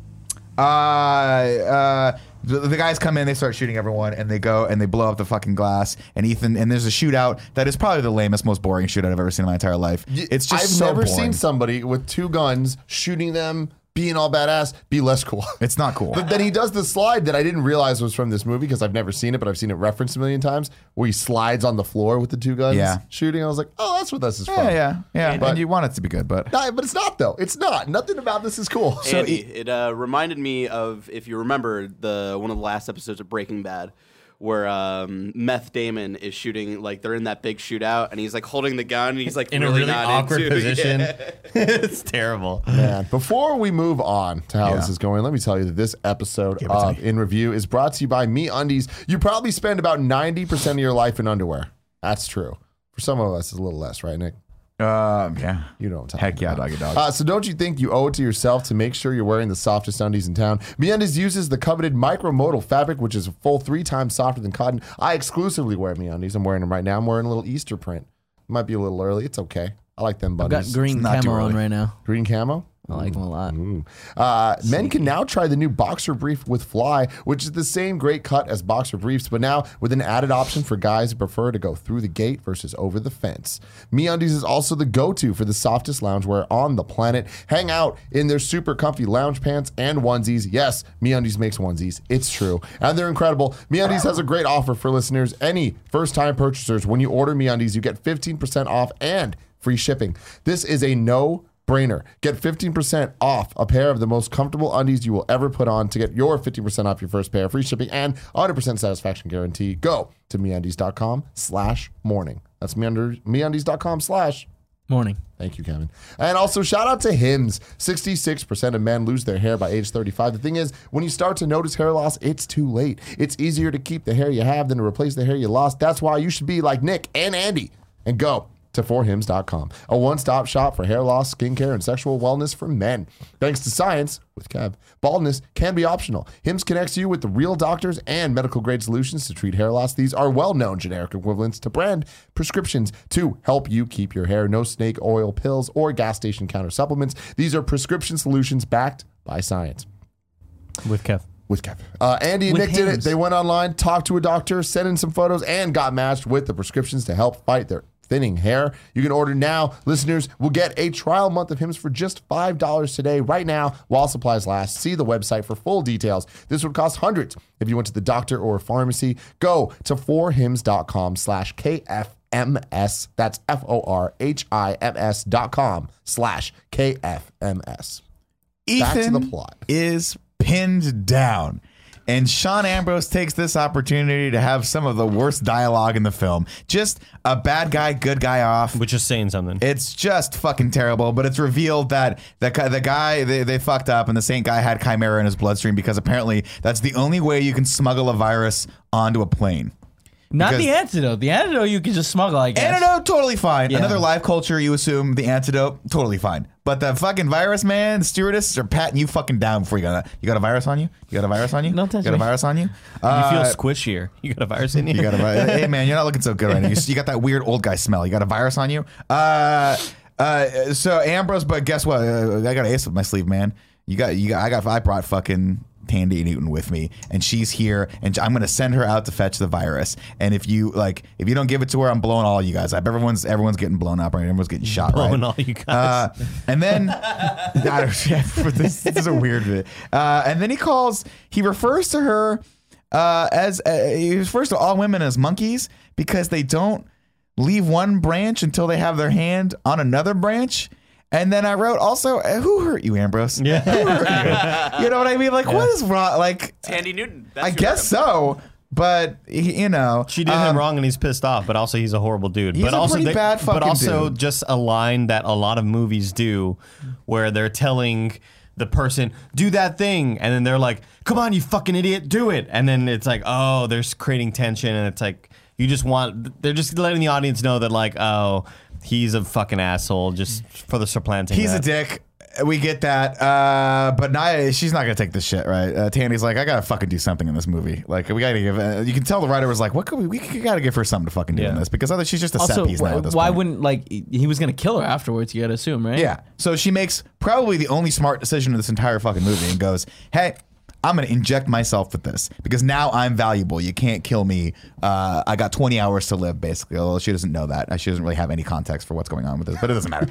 The guys come in, they start shooting everyone, and they go and they blow up the fucking glass. And Ethan, and there's a shootout that is probably the lamest, most boring shootout I've ever seen in my entire life. It's just I've so never boring. seen somebody with 2 guns shooting them, being all badass, be less cool. It's not cool. But then he does the slide that I didn't realize was from this movie because I've never seen it, but I've seen it referenced a million times, where he slides on the floor with the 2 guns shooting. I was like, oh, that's what this is from. Yeah. But- And you want it to be good, but Nah, but it's not, though. It's not. Nothing about this is cool. Andy, it reminded me of, if you remember, one of the last episodes of Breaking Bad, where Meth Damon is shooting, like they're in that big shootout, and he's like holding the gun, and he's like In a really really not awkward into it. position. Yeah. It's terrible. Man, before we move on to how this is going, let me tell you that this episode Give it to of me. In Review is brought to you by MeUndies. You probably spend about 90% of your life in underwear. That's true. For some of us, it's a little less, right, Nick? yeah. You know what I'm talking Heck yeah, about. doggy dog. So don't you think you owe it to yourself to make sure you're wearing the softest undies in town? MeUndies uses the coveted micromodal fabric, which is a full 3 times softer than cotton. I exclusively wear MeUndies. I'm wearing them right now. I'm wearing a little Easter print. Might be a little early. It's okay. I like them I've bunnies. got green not too camo on early. right now. Green camo? I like them a lot. Men can now try the new boxer brief with Fly, which is the same great cut as boxer briefs, but now with an added option for guys who prefer to go through the gate versus over the fence. MeUndies is also the go-to for the softest loungewear on the planet. Hang out in their super comfy lounge pants and onesies. Yes, MeUndies makes onesies. It's true. And they're incredible. MeUndies has a great offer for listeners. Any first-time purchasers, when you order MeUndies, you get 15% off and free shipping. This is a no-brainer. Get 15% off a pair of the most comfortable undies you will ever put on. To get your 15% off your first pair, free shipping, and 100% satisfaction guarantee, go to MeUndies.com/morning. That's MeUndies.com/. Morning. Thank you, Kevin. And also, shout out to Hims. 66% of men lose their hair by age 35. The thing is, when you start to notice hair loss, it's too late. It's easier to keep the hair you have than to replace the hair you lost. That's why you should be like Nick and Andy and go to forhims.com, a one-stop shop for hair loss, skincare, and sexual wellness for men. Thanks to science, with Kev, baldness can be optional. Hims connects you with the real doctors and medical-grade solutions to treat hair loss. These are well-known generic equivalents to brand prescriptions to help you keep your hair. No snake oil pills or gas station counter supplements. These are prescription solutions backed by science. With Kev. With Kev. Andy and With Nick did it. Hims. They went online, talked to a doctor, sent in some photos, and got matched with the prescriptions to help fight their thinning hair. You can order now. Listeners will get a trial month of Hims for just $5 today, right now, while supplies last. See the website for full details. This would cost hundreds if you went to the doctor or a pharmacy. Go to forhims.com/KFMS. That's FORHIMS.com/KFMS. Back to Ethan the plot. is pinned down. And Sean Ambrose takes this opportunity to have some of the worst dialogue in the film. Just a bad guy, good guy off. Which is saying something. It's just fucking terrible, but it's revealed that the guy, they fucked up, and the Saint guy had Chimera in his bloodstream because apparently that's the only way you can smuggle a virus onto a plane. Not Because- the antidote. The antidote you can just smuggle, I guess. Antidote, totally fine. Yeah. Another live culture, you assume the antidote, totally fine. But the fucking virus, man, the stewardesses are patting you fucking down before you got a virus on you? You got a virus on you? Don't touch You got a me. virus on you? You feel squishier. You got a virus in you? You got a virus. Hey, man, you're not looking so good right now. You got that weird old guy smell. You got a virus on you? So Ambrose, but guess what? I got an ace up my sleeve, man. I brought fucking Tandy Newton with me, and she's here, and I'm gonna send her out to fetch the virus. And if you don't give it to her, I'm blowing all you guys up. Everyone's getting blown up, right? Everyone's getting shot, Blowing right? all you guys. And then this is a weird bit. And then he refers to her he refers to all women as monkeys because they don't leave one branch until they have their hand on another branch. And then I wrote also, who hurt you, Ambrose? Yeah. Who hurt you? You know what I mean? Like, what is wrong? Like, Tandy Newton. That's I who guess hurt him. so, but you know, She did him wrong and he's pissed off, but also he's a horrible dude. He's but a also pretty bad but fucking also dude. just a line that a lot of movies do where they're telling the person, do that thing, and then they're like, come on, you fucking idiot, do it. And then it's like, oh, they're creating tension, and it's like they're just letting the audience know that like, oh, he's a fucking asshole just for the supplanting. he's that. a dick. We get that, but Naya, she's not gonna take this shit, right? Tandy's like, I gotta fucking do something in this movie. Like, we gotta give. You can tell the writer was like, what could we gotta give her something to fucking do in Yeah. this because otherwise she's just a set Also, piece now. At this why point. wouldn't, like, he was going to kill her afterwards, you got to assume, right? Yeah. So she makes probably the only smart decision of this entire fucking movie and goes, hey, I'm going to inject myself with this because now I'm valuable. You can't kill me. I got 20 hours to live, basically. Although she doesn't know that. She doesn't really have any context for what's going on with this, but it doesn't matter.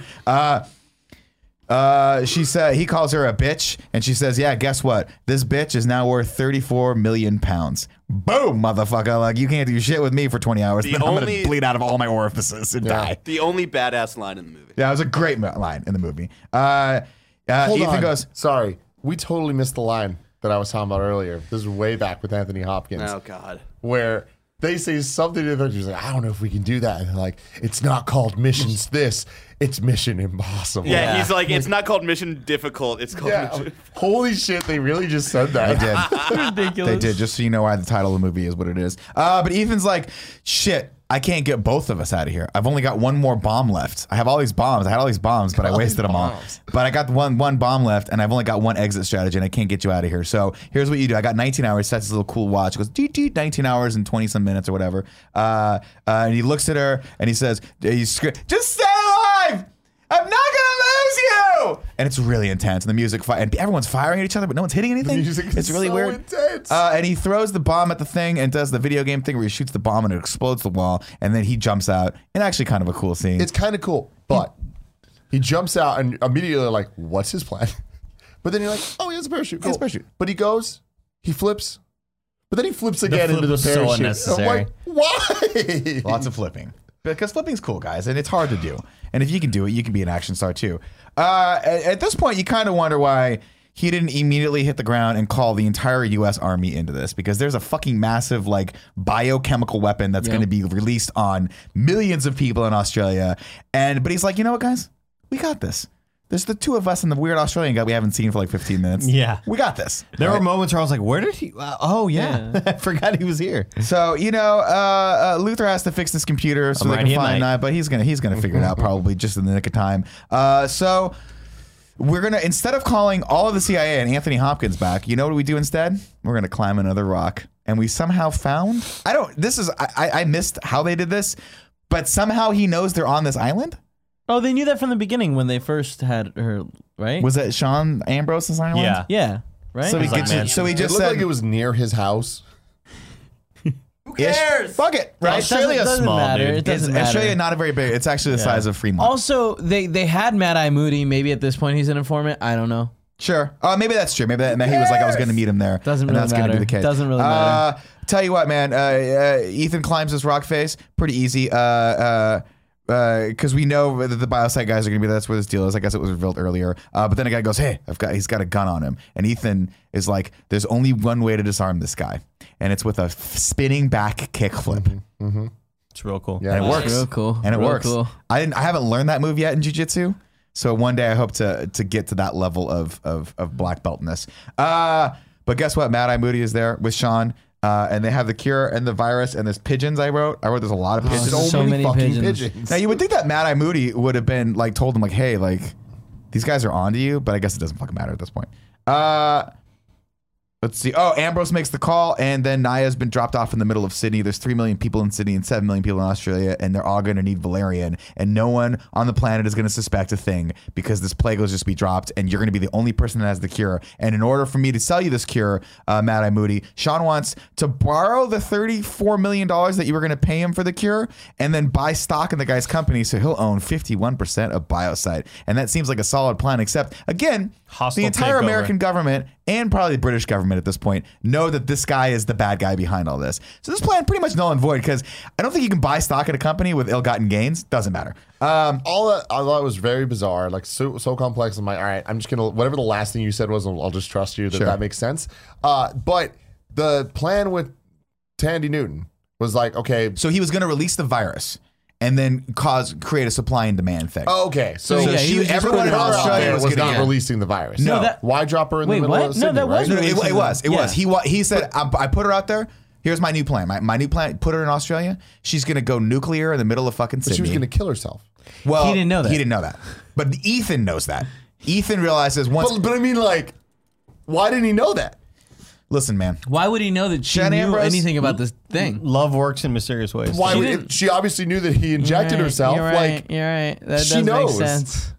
She said he calls her a bitch, and she says, yeah, guess what? This bitch is now worth 34 million pounds. Boom, motherfucker. Like, you can't do shit with me for 20 hours. The Then I'm going only- to bleed out of all my orifices and die. The only badass line in the movie. Yeah, it was a great line in the movie. Hold Ethan on. goes, Sorry, we totally missed the line that I was talking about earlier. This is way back with Anthony Hopkins, Oh God. where they say something to them. She's like, I don't know if we can do that. And they're like, it's not called missions this. It's Mission Impossible. Yeah, he's like, it's not called Mission Difficult. It's called Yeah. Mission. Holy shit, they really just said that. They did. Ridiculous. They did, just so you know why the title of the movie is what it is. But Ethan's like, shit, I can't get both of us out of here. I've only got one more bomb left. I have all these bombs. I had all these bombs, but I wasted them all. But I got one bomb left, and I've only got one exit strategy, and I can't get you out of here. So here's what you do. I got 19 hours. Sets this little cool watch. It goes, deet, deet, 19 hours and 20-some minutes or whatever. And he looks at her, and he says, just stay alive! I'm not gonna lose you! And it's really intense. And the music, and everyone's firing at each other, but no one's hitting anything. music is It's really so weird. intense. And he throws the bomb at the thing and does the video game thing where he shoots the bomb and it explodes the wall. And then he jumps out. And actually, kind of a cool scene. It's kind of cool, but he jumps out and immediately like, what's his plan? But then you're like, oh, he has a parachute. He has a Cool. parachute. But he goes, he flips, but then he flips again flip into the was so parachute. unnecessary. I'm like, why? Lots of flipping. Because flipping's cool, guys, and it's hard to do. And if you can do it, you can be an action star too. At this point, you kind of wonder why he didn't immediately hit the ground and call the entire U.S. Army into this, because there's a fucking massive like biochemical weapon that's going to be released on millions of people in Australia. But he's like, you know what, guys, we got this. There's the two of us and the weird Australian guy we haven't seen for like 15 minutes. Yeah. We got this. There Right? were moments where I was like, where did he? Oh, yeah. I forgot he was here. So, Luther has to fix this computer so they ready can at find night. that, but he's gonna figure it out probably just in the nick of time. So we're gonna, instead of calling all of the CIA and Anthony Hopkins back, you know what we do instead? We're gonna climb another rock. And we somehow found, I missed how they did this, but somehow he knows they're on this island. Oh, they knew that from the beginning when they first had her, right? Was it Sean Ambrose's island? Yeah. Yeah, right? So he like, gets man, so he It just looked said, like it was near his house. Who cares? fuck it, right? Australia's doesn't small, matter. dude. It doesn't It's Australia, matter. not a very big. It's actually the size of Fremont. Also, they had Mad Eye Moody. Maybe at this point he's an informant. I don't know. Sure. Maybe that's true. Maybe he was like, I was going to meet him there. Doesn't and really that's gonna be matter. the case. Doesn't really matter. Tell you what, man. Ethan climbs this rock face. Pretty easy. Because we know that the biosite guys are going to be there. That's where this deal is. I guess it was revealed earlier. But then a guy goes, hey, he's got a gun on him. And Ethan is like, there's only one way to disarm this guy. And it's with a spinning back kickflip. It's real cool. Yeah. And it That's works. real cool. And it Real works. cool. I haven't learned that move yet in jiu-jitsu. So one day I hope to get to that level of black beltness. But guess what? Mad Eye Moody is there with Sean. And they have the cure and the virus and there's pigeons. I wrote there's a lot of pigeons. so many fucking pigeons. Now you would think that Mad Eye Moody would have been like told him like, hey, like these guys are onto you, but I guess it doesn't fucking matter at this point. Let's see. Oh, Ambrose makes the call, and then Naya's been dropped off in the middle of Sydney. There's 3 million people in Sydney and 7 million people in Australia, and they're all going to need Valerian, and no one on the planet is going to suspect a thing because this plague will just be dropped, and you're going to be the only person that has the cure. And in order for me to sell you this cure, Mad Eye Moody, Sean wants to borrow the $34 million that you were going to pay him for the cure, and then buy stock in the guy's company, so he'll own 51% of Biosite. And that seems like a solid plan, except, again, Hostile the entire takeover. American government and probably the British government at this point know that this guy is the bad guy behind all this. So this plan pretty much null and void because I don't think you can buy stock in a company with ill-gotten gains. Doesn't matter. All that I thought was very bizarre, like so complex. I'm like, all right, I'm just gonna whatever the last thing you said was, I'll just trust you that Sure. that makes sense. But the plan with Tandy Newton was like, okay, So he was going to release the virus and then create a supply and demand thing. okay, so yeah, he was just everyone in putting her out Australia there was was gonna not releasing the virus. No. Why drop her in Wait, the middle what? of No, Sydney, that was right? No, it was. Yeah. He said, I put her out there. Here's my new plan. My new plan, put her in Australia. She's going to go nuclear in the middle of fucking Sydney. But she was going to kill herself. Well, He didn't know that. He didn't know that. But Ethan knows that. Ethan realizes once. But I mean, like, why didn't he know that? Listen, man. Why would he know that she Sean knew Ambrose? anything about this thing? Love works in mysterious ways. Why? She would didn't- she obviously knew that he injected herself. You're right. Like, You're right. That she does knows. make sense.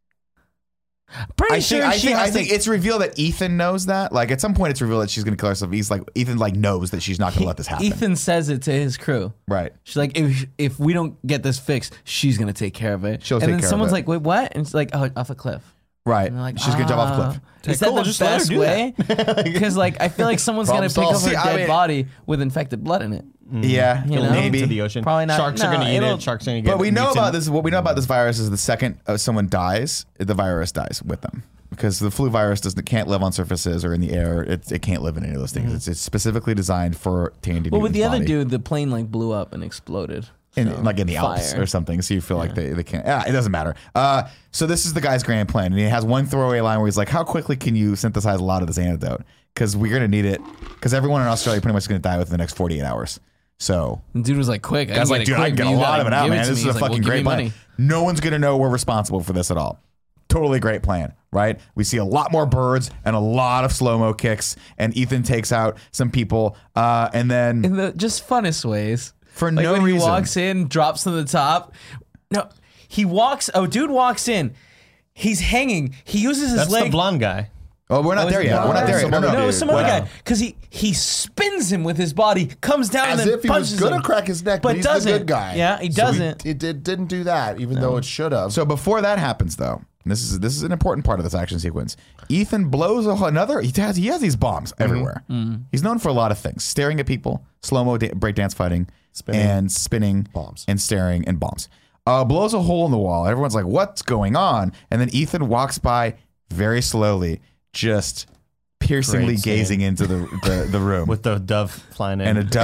Pretty sure she I has think to. it's revealed that Ethan knows that. Like at some point, it's revealed that she's going to kill herself. He's like Ethan, like knows that she's not going to let this happen. Ethan says it to his crew. Right. She's like, if we don't get this fixed, she's gonna take care of it. She'll and take then care of someone's it. like, wait, what? And it's like, oh, off a cliff. Right. And they're like, she's going to jump off a cliff. Is that Cool, the just let her best do way? Because like, I feel like someone's gonna pick Problem up her solved. See, I dead mean- body with infected blood in it. Yeah, You know? maybe. Into the ocean. Probably not- Sharks are no, going to eat it'll- it. Sharks are going to get But we know mutant. about this. What we know about this virus is the second someone dies, the virus dies with them. Because the flu virus can't live on surfaces or in the air. It can't live in any of those things. It's specifically designed for Tandy. Well, with the Newton's other body. dude, the plane like blew up and exploded. Like in the Alps Fire. or something. So you feel like they can't. It doesn't matter. So this is the guy's grand plan, and he has one throwaway line where he's like, "How quickly can you synthesize a lot of this antidote? Because we're gonna need it. Because everyone in Australia pretty much is gonna die within the next 48 hours. So." The dude was like, quick. I was like, dude, I can get a lot of it out, man. This is a fucking great plan. money. No one's going to know we're responsible for this at all. Totally great plan, right? We see a lot more birds and a lot of slow-mo kicks, and Ethan takes out some people, and then In the just funnest ways. for Like no when reason. he walks in, drops to the top. No, he walks. Oh, dude walks in. He's hanging. He uses his That's leg. the blonde guy. Oh, we're not Oh, there is it yet. not? We're not there yet. Some No, other no, No, dude. some other Wow. guy. Because he spins him with his body, comes down as and then if he punches was gonna him. crack his neck, but he's doesn't. the good guy. Yeah, he So doesn't. It didn't do that, even though it should have. So before that happens, though, and this is an important part of this action sequence. Ethan blows another. He has these bombs everywhere. He's known for a lot of things: staring at people, slow mo breakdance fighting, spinning Bombs. and staring and bombs. Blows a hole in the wall. Everyone's like, "What's going on?" And then Ethan walks by very slowly, just piercingly Great scene. gazing into the room With the dove flying in. and a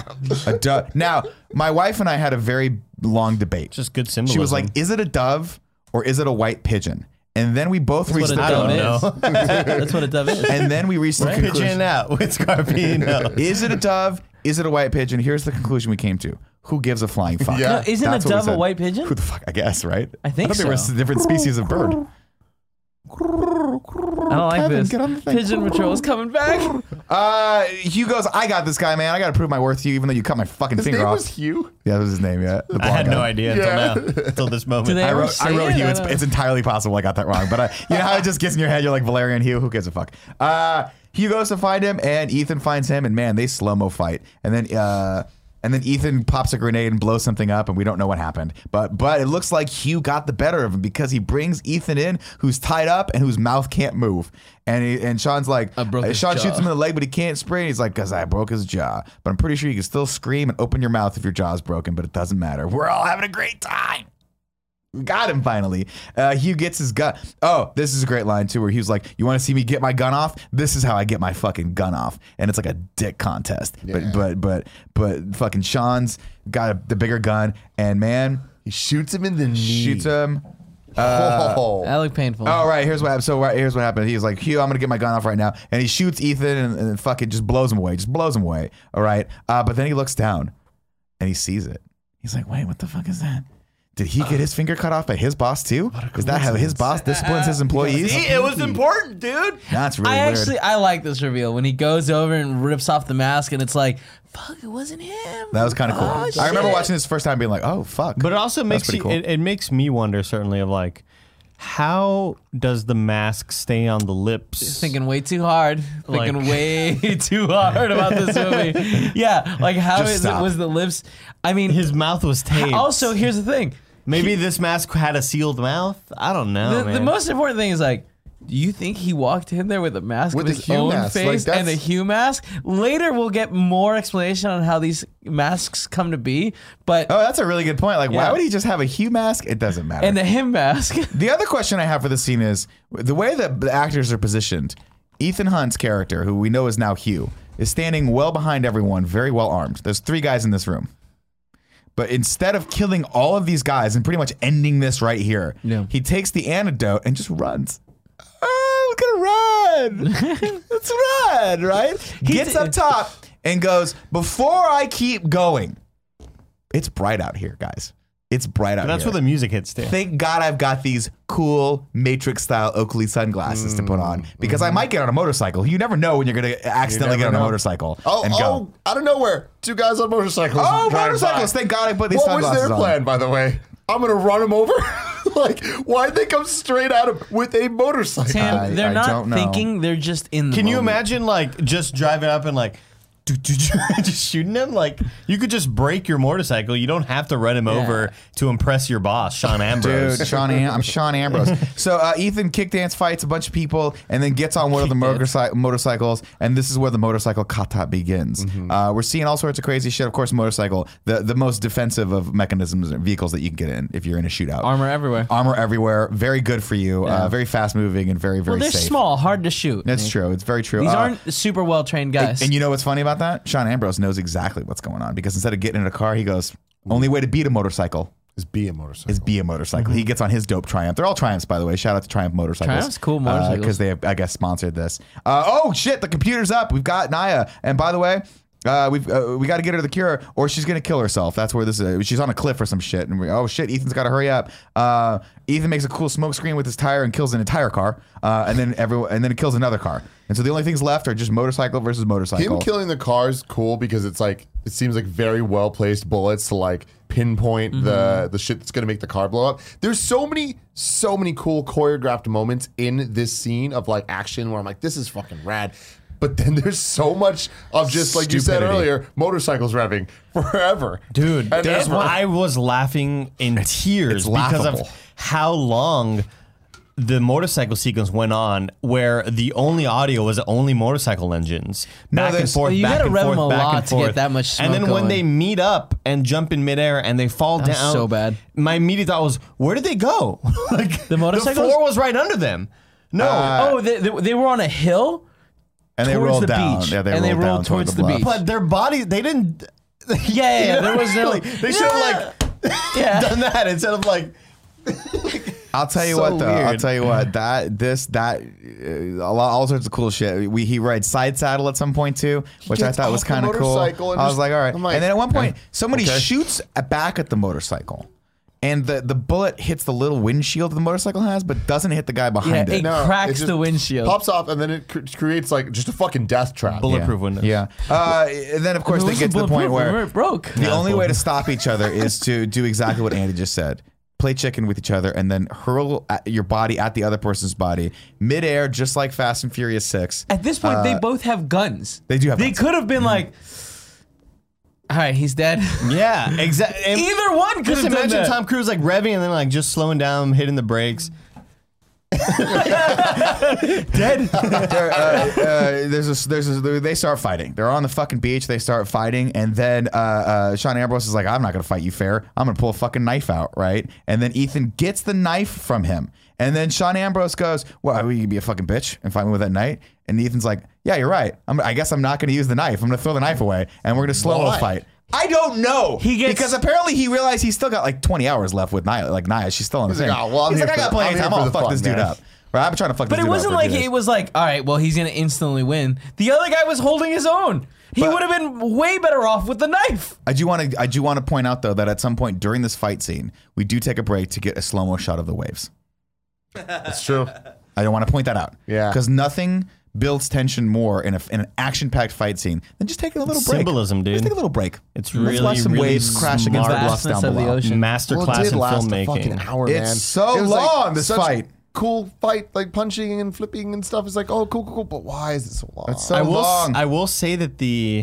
dove. Now, my wife and I had a very long debate. Just good symbolism. She was like, "Is it a dove or is it a white pigeon?" And then we both reached What a the dove don't is. know. That's what a dove is. And then we reached the Pigeon conclusion. out with Scarpino. Is it a dove? Is it a white pigeon? Here's the conclusion we came to. Who gives a flying fuck? Yeah. No, isn't That's a what we dove a said. white pigeon? Who the fuck? I guess, right? I think thought they were so. different species of bird. I don't like Kevin, this. get on the thing. Pigeon Patrol's coming back. Hugh goes, I got this guy, man. I got to prove my worth to you, even though you cut my fucking His finger name off. was Hugh. Yeah, that was his name, yeah. The I blonde had guy. no idea until Yeah. now, until this moment. Do they I ever wrote say Hugh. it? I It's, don't- it's entirely possible I got that wrong. But you know how it just gets in your head? You're like, Valerian Hugh? Who gives a fuck? Hugh goes to find him, and Ethan finds him, and man, they slow-mo fight. And then Ethan pops a grenade and blows something up, and we don't know what happened. But it looks like Hugh got the better of him because he brings Ethan in, who's tied up and whose mouth can't move. And Sean's like, I broke his Sean jaw. shoots him in the leg, but he can't spray. And he's like, because I broke his jaw. But I'm pretty sure you can still scream and open your mouth if your jaw's broken, but it doesn't matter. We're all having a great time. We got him finally. Hugh gets his gun. Oh, this is a great line too, where Hugh's like, "You want to see me get my gun off? This is how I get my fucking gun off." And it's like a dick contest. Yeah. But fucking Sean's got the bigger gun, and man, He shoots him in the knee. shoots him. Oh. That looked painful. Oh, right. Here's what happened. Here's what happened. He's like, Hugh, I'm gonna get my gun off right now, and he shoots Ethan and fucking just blows him away. Just blows him away. All right. But then he looks down, and he sees it. He's like, wait, what the fuck is that? Did he get his finger cut off by his boss too? Is that how his boss disciplines his employees? See, it was important, dude. That's really weird. I like this reveal when he goes over and rips off the mask, and it's like, fuck, it wasn't him. That was kind of cool. Oh, I remember shit. watching this first time being like, oh, fuck. But it also makes pretty you, cool. it makes me wonder certainly of like, how does the mask stay on the lips? Thinking way too hard. Like- Thinking way too hard about this movie. Yeah, like how Just is it stop. was the lips? I mean, His mouth was taped. also here's the thing. Maybe this mask had a sealed mouth. I don't know, The man. most important thing is like, do you think he walked in there with a mask With of a his Hugh own mask? Like, face and a that's- Hugh mask? Later, we'll get more explanation on how these masks come to be. But Oh, that's a really good point. Like, why Yeah. would he just have a Hugh mask? It doesn't matter. and the him mask. The other question I have for this scene is the way that the actors are positioned. Ethan Hunt's character, who we know is now Hugh, is standing well behind everyone, very well armed. There's 3 guys in this room. But instead of killing all of these guys and pretty much ending this right here, Yeah. he takes the antidote and just runs. Oh, we're gonna run. Let's run, right? Gets up top and goes, before I keep going, it's bright out here, guys. It's bright out That's here. where the music hits too. Thank God I've got these cool Matrix-style Oakley sunglasses to put on because I might get on a motorcycle. You never know when you're going to accidentally get never on a know. motorcycle Oh, and go. out of nowhere. 2 guys on motorcycles. Oh, driving motorcycles. by. Thank God I put these What was sunglasses their on. plan, by the way? I'm going to run him over? Like, why'd they come straight at him with a motorcycle? Sam, they're I not don't know. thinking. They're just in the Can you moment. imagine like just driving up and like just shooting him? Like you could just break your motorcycle. You don't have to run him over to impress your boss, Sean Ambrose. Dude, I'm Sean Ambrose. So Ethan kick dance fights a bunch of people and then gets on one of the motorcycles, and this is where the motorcycle kata begins. We're seeing all sorts of crazy shit. Of course, motorcycle, the most defensive of mechanisms and vehicles that you can get in if you're in a shootout. Armor everywhere. Armor everywhere, very good for you, very fast moving and very, very Well, they're safe. small, hard to shoot. That's true. It's very true. These aren't super well trained guys. And you know what's funny about that? Sean Ambrose knows exactly what's going on because instead of getting in a car, he goes, only way to beat a motorcycle Is be a motorcycle. is be a motorcycle. He gets on his dope Triumph. They're all Triumphs, by the way. Shout out to Triumph Motorcycles. Triumph's cool motorcycles. Because they have, I guess, sponsored this. Oh, shit. The computer's up. We've got Naya. And by the way, we got to get her to the cure or she's going to kill herself. That's where this is. She's on a cliff or some shit. And oh, shit. Ethan's got to hurry up. Ethan makes a cool smoke screen with his tire and kills an entire car. And then it kills another car. And so the only things left are just motorcycle versus motorcycle. Him killing the car's cool because it's like it seems like very well placed bullets to like pinpoint the shit that's gonna make the car blow up. There's so many cool choreographed moments in this scene of like action where I'm like, this is fucking rad. But then there's so much of just like you said Stupidity. earlier, motorcycles revving forever, Dude, And that's where- I was laughing in tears it's because laughable. of how long the motorcycle sequence went on, where the only audio was only motorcycle engines, No, back and there's- forth, Well, you back gotta and rev forth, them a back lot and to get forth. that much And then smoke when they going. meet up and jump in midair and they fall That was down, so bad. My immediate thought was, where did they go? Like The motorcycles? the floor was right under them. No, oh, they were on a hill and they towards rolled the down. beach. Yeah, they And they rolled down rolled toward towards the bluff. beach. but their bodies, they didn't. Yeah, there was no. Like, they should have like Yeah. done that instead of like. I'll tell you So what, though. I'll weird. tell you what. All sorts of cool shit. He rides side saddle at some point too, which I gets thought was off the kind of cool. motorcycle and I was just- like, all right. I'm like, And then at one point, somebody okay. shoots back at the motorcycle. And the bullet hits the little windshield the motorcycle has, but doesn't hit the guy behind Yeah, it. it No, cracks just the windshield. pops off, and then it creates like just a fucking death trap. Bulletproof windows. Yeah. And then, of course, It they wasn't get to the point bulletproof, where it broke. the only way to stop each other is to do exactly what Andy just said. Play chicken with each other and then hurl your body at the other person's body midair, just like Fast and Furious 6. At this point, they both have guns. They do have They guns. could have been like, all right, he's dead. Yeah, exactly. Either one could Just have done imagine that. Tom Cruise like revving and then like just slowing down, hitting the brakes. They start fighting. They're on the fucking beach. They start fighting, and then Sean Ambrose is like, "I'm not gonna fight you fair. I'm gonna pull a fucking knife out, right?" And then Ethan gets the knife from him, and then Sean Ambrose goes, "Well, are you gonna be a fucking bitch and fight me with that knife?" And Ethan's like, "Yeah, you're right. I guess I'm not gonna use the knife. I'm gonna throw the knife away, and we're gonna slow-mo Why? fight." I don't know. Because apparently he realized he's still got like 20 hours left with Nia. Like Nia, she's still on the He's thing. like, "Oh, well, I'm He's here like, for I got the- plenty I'm of here time. for I'll the fuck fun, this dude man." up. Right? I've been trying to fuck this But it dude up. wasn't for a like few days. it was like, all right, well, he's gonna instantly win. The other guy was holding his own. He But- would have been way better off with the knife. I do want to point out though that at some point during this fight scene, we do take a break to get a slow-mo shot of the waves. That's true. I don't want to point that out. Yeah. Because nothing builds tension more in an action-packed fight scene than just taking a little break. Symbolism, dude. Just take a little break. It's Let's really, watch some really waves crash against the smart. bluffs down Vastness of the below. ocean. Masterclass Well, it did in last a filmmaking. fucking hour, It's man. so It was, long, this such fight. Cool fight, like punching and flipping and stuff. It's like, oh, cool. But why is it so long? It's so I will. long. I will say that the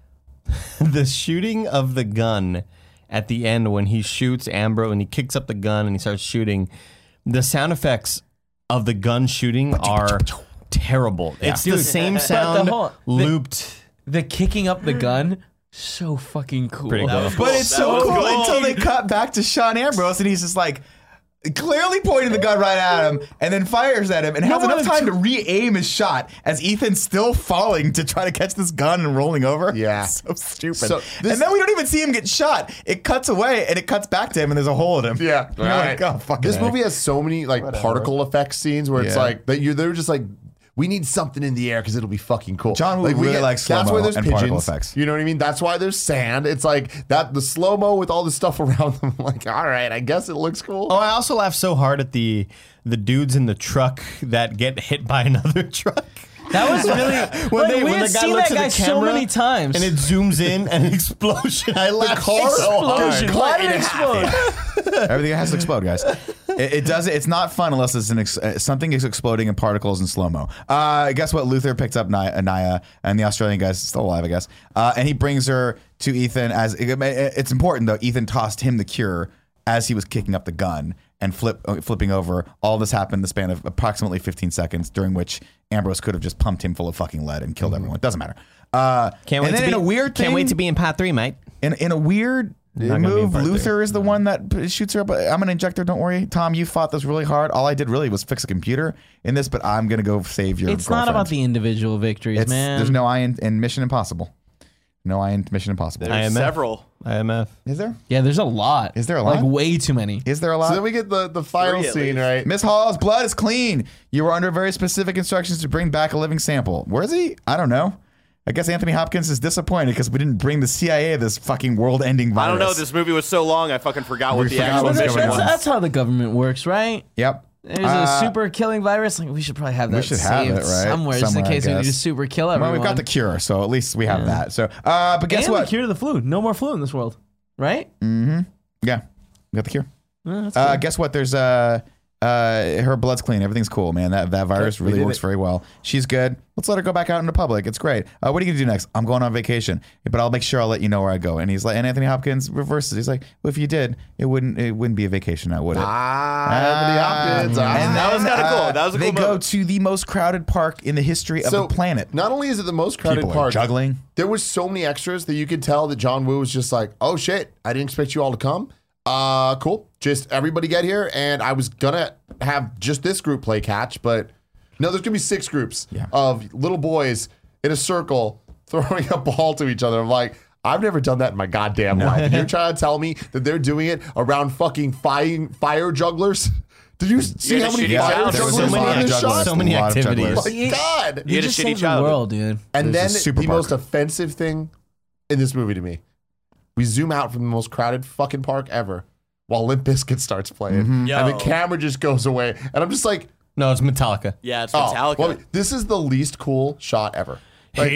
shooting of the gun at the end when he shoots Ambrose and he kicks up the gun and he starts shooting, the sound effects of the gun shooting are terrible. It's the Dude, same but the sound whole- looped. The kicking up the gun, so fucking cool. Pretty cool. But it's That so was cool cool. until they cut back to Sean Ambrose and he's just like clearly pointing the gun right at him and then fires at him and has enough time to re-aim his shot as Ethan's still falling to try to catch this gun and rolling over. Yeah. It's so stupid. So this- and then we don't even see him get shot. It cuts away and it cuts back to him and there's a hole in him. Yeah, And you're like, oh, fucking This heck. movie has so many like particle effects scenes where it's Yeah. like that. They're just like, we need something in the air because it'll be fucking cool. John Woo we really likes That's slow-mo why there's and particle pigeons. effects. You know what I mean? That's why there's sand. It's like that the slow mo with all the stuff around them. Like, all right, I guess it looks cool. Oh, I also laugh so hard at the dudes in the truck that get hit by another truck. That was really. We had seen that guy so many times. and it zooms in and an explosion. I laugh car so hard. Explosion. Why did it explode? Everything has to explode, guys. It does. It's not fun unless it's something is exploding in particles and slow mo. Guess what? Luther picks up Nia, and the Australian guy's still alive, I guess. And he brings her to Ethan. As it's important though, Ethan tossed him the cure as he was kicking up the gun and flipping over. All this happened in the span of approximately 15 seconds, during which Ambrose could have just pumped him full of fucking lead and killed everyone. Doesn't matter. Can't wait and then to be in a weird thing, Can't wait to be in part 3, mate. in a weird Not gonna be in move, part Luther is the one that shoots her up. I'm an injector, don't worry. Tom, you fought this really hard. All I did really was fix a computer in this, but I'm going to go save your It's not about the individual victories, man. There's no I in Mission Impossible. No I in Mission Impossible. There's IMF. several. IMF. Is there? Yeah, there's a lot. Is there a lot? Like way too many. Is there a So lot? then we get the final Three at scene, least. right? Miss Hall's blood is clean. You were under very specific instructions to bring back a living sample. Where is he? I don't know. I guess Anthony Hopkins is disappointed because we didn't bring the CIA this fucking world-ending virus. I don't know. This movie was so long, I fucking forgot what the forgot actual what was mission going was. on. That's how the government works, right? Yep. There's a super killing virus. Like we should probably have that should have saved it, right? somewhere, just in Somewhere, I case we need to guess. super kill Well, everyone. we've got the cure, so at least we have that. So, but guess and what? the cure to the flu. No more flu in this world, right? Yeah, we got the cure. That's cool. Guess what? There's her blood's clean. Everything's cool, man. That virus really works very well. She's good. Let's let her go back out into public. It's great. What are you gonna do next? I'm going on vacation, but I'll make sure I'll let you know where I go. And he's like, and Anthony Hopkins reverses. He's like, well, if you did, it wouldn't be a vacation now, would it? Anthony Hopkins. And That was kinda cool. That was a they cool go moment. to the most crowded park in the history of the planet. Not only is it the most crowded People are park, juggling. there was so many extras that you could tell that John Woo was just like, oh shit, I didn't expect you all to come. Cool. Just everybody get here. And I was gonna have just this group play catch, but no, there's gonna be 6 groups of little boys in a circle throwing a ball to each other. I'm like, I've never done that in my goddamn life. And you're trying to tell me that they're doing it around fucking fire jugglers? Did you see had how a many shitty fire child. There was jugglers a lot in of this jugglers. shot? So many A lot of activities. Oh jugglers. my God. You had a just shitty saved the childhood. world, dude. And There's then a super the most park. offensive thing in this movie to me, we zoom out from the most crowded fucking park ever while Limp Bizkit starts playing. And the Yo. camera just goes away. And I'm just like, No, it's Metallica. Yeah, it's oh, Metallica. well, this is the least cool shot ever. Like,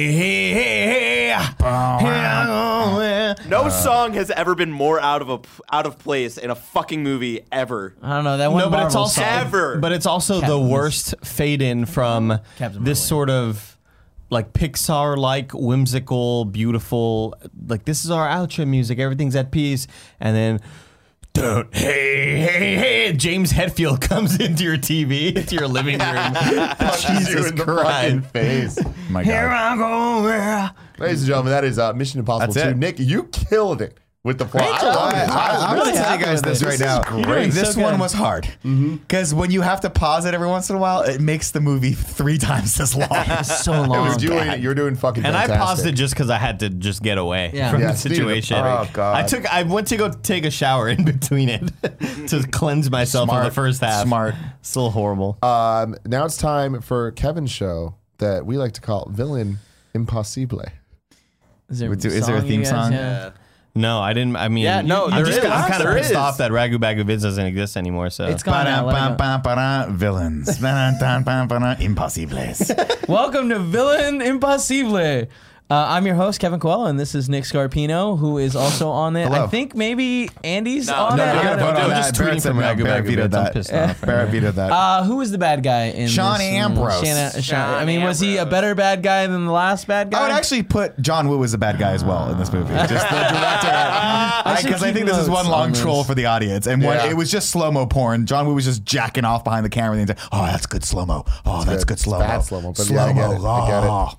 No song has ever been more out of place in a fucking movie ever. I don't know that one. No, but it's Marvel also song. Ever. But it's also the Captain's- worst fade in from Captain this Marvel. sort of like Pixar like whimsical, beautiful. Like this is our outro music. Everything's at peace, and then. Don't, hey, James Hetfield comes into your TV, into your living room. punches you in the fucking face. My Here God. I go. Yeah. Ladies and gentlemen, that is Mission Impossible That's 2. it. Nick, you killed it with the plot. Great job. I'm really going to tell happy you guys with this it. right This now. is great. You're doing This so one good. was hard. Because when you have to pause it every once in a while, it makes the movie 3 times as long. so long. You're doing fucking And I fantastic. paused it just because I had to just get away Yeah. from Yeah, the Steve, situation. oh, God. I went to go take a shower in between it to cleanse myself of the first half. Smart. Still horrible. Now it's time for Kevin's show that we like to call Villain Impossible. Is there, Is there a you theme guys song? have? No, I didn't. I mean, Yeah, no, I'm there is. I'm kind of There pissed is. off that Ragu Bag of Vids doesn't exist anymore. So It's gone now. Let it go. Villains. Impossibles. Welcome to Villain Impossible. I'm your host, Kevin Coelho, and this is Nick Scarpino, who is also on it. Hello. I think maybe Andy's No, on no, it. you I gotta don't vote know. on I'm just tweeting from Ragu Bag of Vids. I'm pissed off. Barrett vetoed that. Who was the bad guy in Sean this? Ambrose. I mean, was he a Ambrose. better bad guy than the last bad guy? I would actually put John Woo as a bad guy as well in this movie. Just the director. should Because I keep think this is notes one long on this. troll for the audience. And when Yeah. it was just slow-mo porn. John Woo was just jacking off behind the camera and saying, oh, that's good slow-mo. Oh, that's good. good It's slow-mo. bad slow-mo, but yeah, I get it. I get it.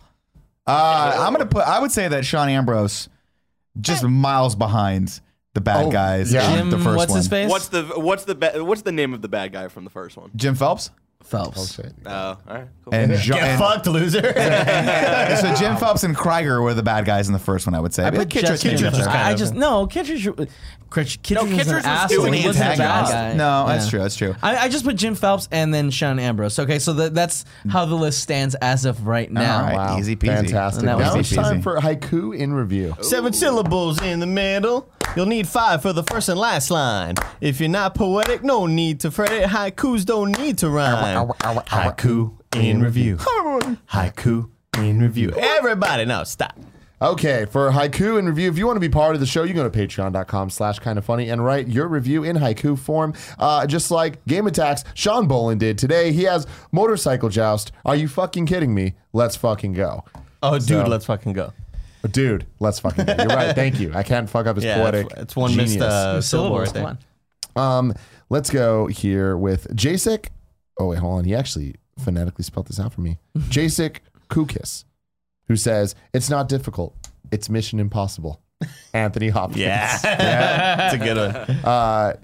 I would say that Sean Ambrose just miles behind the bad guys yeah. in Jim, the first what's one. his face? What's the name of the bad guy from the first one? Jim Phelps? Phelps. Oh, all right. Cool. And, Get fucked, loser. so Jim Phelps and Krieger were the bad guys in the first one, I would say. I put Kittredge Kittredge. was kind I of- just no Kittredge. Kittredge was Kittredge an was asshole. doing He wasn't a bad antagonist. guy. No, that's Yeah. true. That's true. I just put Jim Phelps and then Sean Ambrose. Okay, so that's how the list stands as of right now. All right. Wow. Easy peasy. Fantastic. And that Now was it's time easy. for Haiku in Review. 7 syllables in the middle. You'll need 5 for the first and last line. If you're not poetic, no need to fret it. Haikus don't need to rhyme. Haiku in review. Haiku in review. Everybody, no, stop. Okay, for Haiku in Review, if you want to be part of the show, you go to patreon.com/kindafunny and write your review in haiku form. Just like Game Attacks, Sean Bolin did today. He has Motorcycle Joust. Are you fucking kidding me? Let's fucking go. Oh, dude, So- let's fucking go. Dude, let's fucking go. You're right. Thank you. I can't fuck up his Yeah, poetic. it's one genius. missed syllable right Come there. on. Let's go here with Jacek. Oh, wait, hold on. He actually phonetically spelled this out for me. Jacek Kukis, who says, it's not difficult. It's Mission Impossible. Anthony Hopkins. Yeah. That's a good one.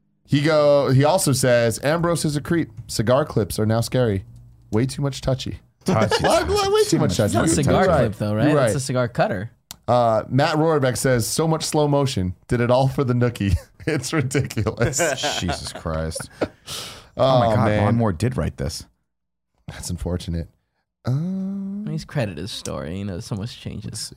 He also says, Ambrose is a creep. Cigar clips are now scary. Way too much touchy. Way too much touchy. It's not a cigar You're right. clip though, right? You're It's right. a cigar cutter. Matt Rohrbeck says, so much slow motion. Did it all for the nookie. It's ridiculous. Jesus Christ. Oh my God. man. Ron Moore did write this. That's unfortunate. He's credited his story. You know, so much changes.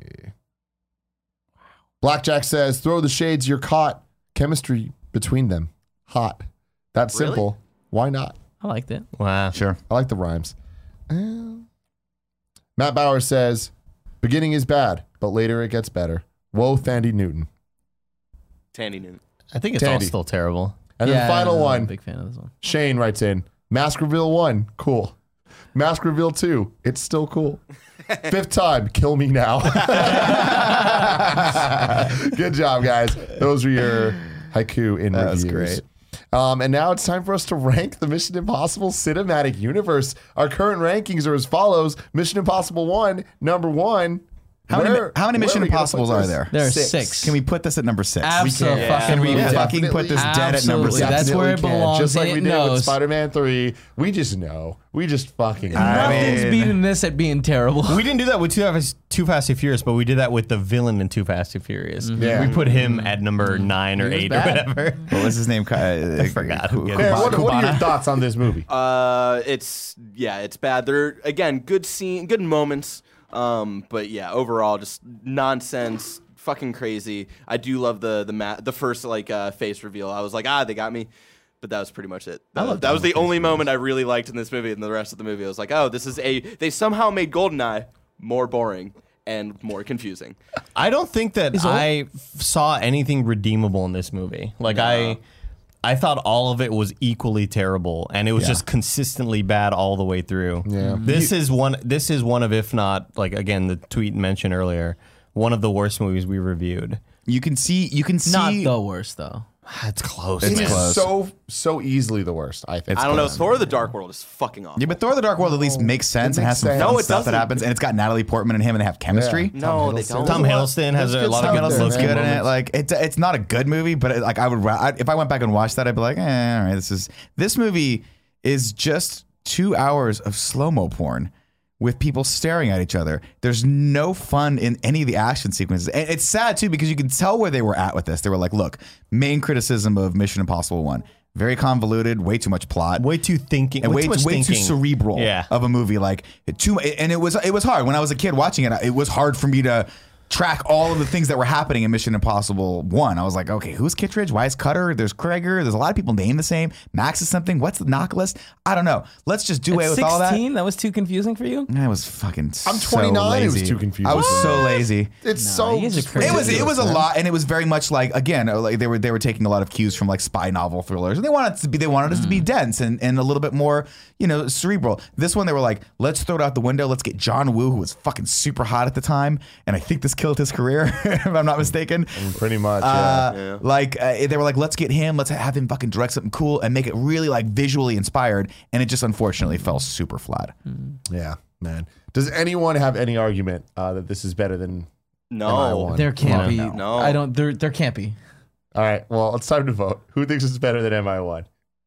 Blackjack says, throw the shades, you're caught. Chemistry between them. Hot. That's Really? simple. Why not? I liked it. Wow. Sure. I like the rhymes. Matt Bauer says, beginning is bad, but later it gets better. Whoa, Thandie Newton. Tandy Newton. I think it's all Tandy. still terrible. And then final I'm a one, big fan of this one. Shane writes in, Mask Reveal 1, cool. Mask Reveal 2, it's still cool. 5th time, kill me now. Good job, guys. Those were your haiku in That was reviews. great. And now it's time for us to rank the Mission Impossible Cinematic Universe. Our current rankings are as follows. Mission Impossible 1, number 1, How many Where are Mission we gonna Impossibles put are this? there? There are 6. 6. Can we put this at number 6? Absolutely. Can we Yeah. fucking put this dead at number Absolutely. 6? That's where it Definitely can. belongs. Just like and we it did with knows. Spider-Man 3. We just know. We just fucking know. Nothing's mean- beating this at being terrible. We didn't do that with Too Fast and Furious, but we did that with the villain in Too Fast and Furious. Yeah. We put him at number 9 or He was 8 bad. or whatever. What was his name? I forgot. Who Bear, what are your thoughts on this movie? It's bad. They're again good good moments. But yeah, overall just nonsense, fucking crazy. I do love the first face reveal. I was like, they got me. But that was pretty much it. That was the only moment I really liked in this movie. And the rest of the movie, I was like, they somehow made GoldenEye more boring and more confusing. I don't think that I saw anything redeemable in this movie. Like I thought all of it was equally terrible, and it was just consistently bad all the way through. Yeah. This is one of, if not, like again, the tweet mentioned earlier, one of the worst movies we reviewed. You can see. Not the worst though. It's close. It It's is close. so easily the worst, I think. It's I don't know. close. Thor: The Dark World is fucking awful. Yeah, but Thor: The Dark World at least makes sense It and makes has some sense. fun No, it stuff that doesn't. happens, and it's got Natalie Portman and him, and they have chemistry. Yeah. No, they Hiddleston. don't. Tom Hiddleston has There's a good lot stuff of there, good Looks man. good in it. Like it's not a good movie, but like if I went back and watched that, I'd be like, all right, this movie is just 2 hours of slow mo porn with people staring at each other. There's no fun in any of the action sequences, and it's sad too because you can tell where they were at with this. They were like, look, main criticism of Mission Impossible 1. Very convoluted, way too much plot, Way too thinking, and way too much too thinking. cerebral of a movie. Like and it was hard when I was a kid watching it. It was hard for me to track all of the things that were happening in Mission Impossible 1. I was like, okay, who's Kittredge? Why is Cutter? There's Krager. There's a lot of people named the same. Max is something. What's the knock list? I don't know. Let's just do away with all that. 16? That was too confusing for you? I was fucking. I'm 29. It was lazy. too confusing. I was so lazy. It's so. you guys are crazy. It was a lot, and it was very much like, again, like they were taking a lot of cues from like spy novel thrillers, and they wanted us to be dense and a little bit more, cerebral. This one they were like, let's throw it out the window. Let's get John Woo, who was fucking super hot at the time, and I think this killed his career, if I'm not mistaken. Pretty much. Yeah. They were like, let's get him, let's have him fucking direct something cool and make it really like visually inspired, and it just unfortunately fell super flat. Yeah, man. Does anyone have any argument that this is better than No. MI1? There can't be. No. I don't. There can't be. All right. Well, it's time to vote. Who thinks it's better than MI1?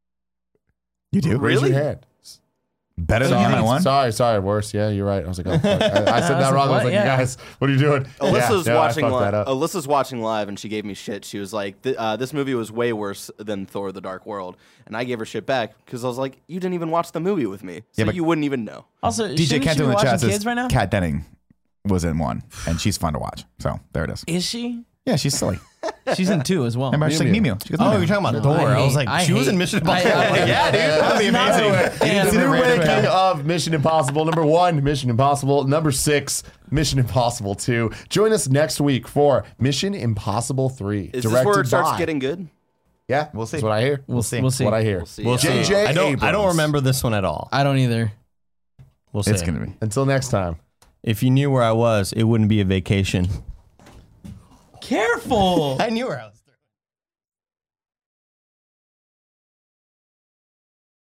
You do? Raise your hand. Better than MI1? Sorry, worse. Yeah, you're right. I was like, oh, fuck. I said that wrong. I was like, Yeah. you guys, what are you doing? Alyssa's Yeah, watching I fucked that live. up. Alyssa's watching live, and she gave me shit. She was like, "This movie was way worse than Thor: The Dark World," and I gave her shit back because I was like, "You didn't even watch the movie with me, so but- you wouldn't even know." Also, DJ shouldn't Kent she in be the chat watching says kids right now? Kat Denning was in 1, and she's fun to watch. So there it is. Is she? Yeah, she's silly. She's in 2 as well. Remember, she's like Mew Mew. She goes, Oh, Mew. you're talking about Thor. I was like, she was in Mission Impossible. Yeah, dude, that'd be amazing. The new ranking of Mission Impossible. Number 1, Mission Impossible. Number 6, Mission Impossible 2. Join us next week for Mission Impossible 3. Is this where directed it starts by- getting good? Yeah, We'll see. That's what I hear. We'll see. That's what I hear. We'll see. We'll see. J.J. I don't Abrams. remember this one at all. I don't either. We'll see. It's going to be. Until next time. If you knew where I was, it wouldn't be a vacation. Careful. I knew where I was.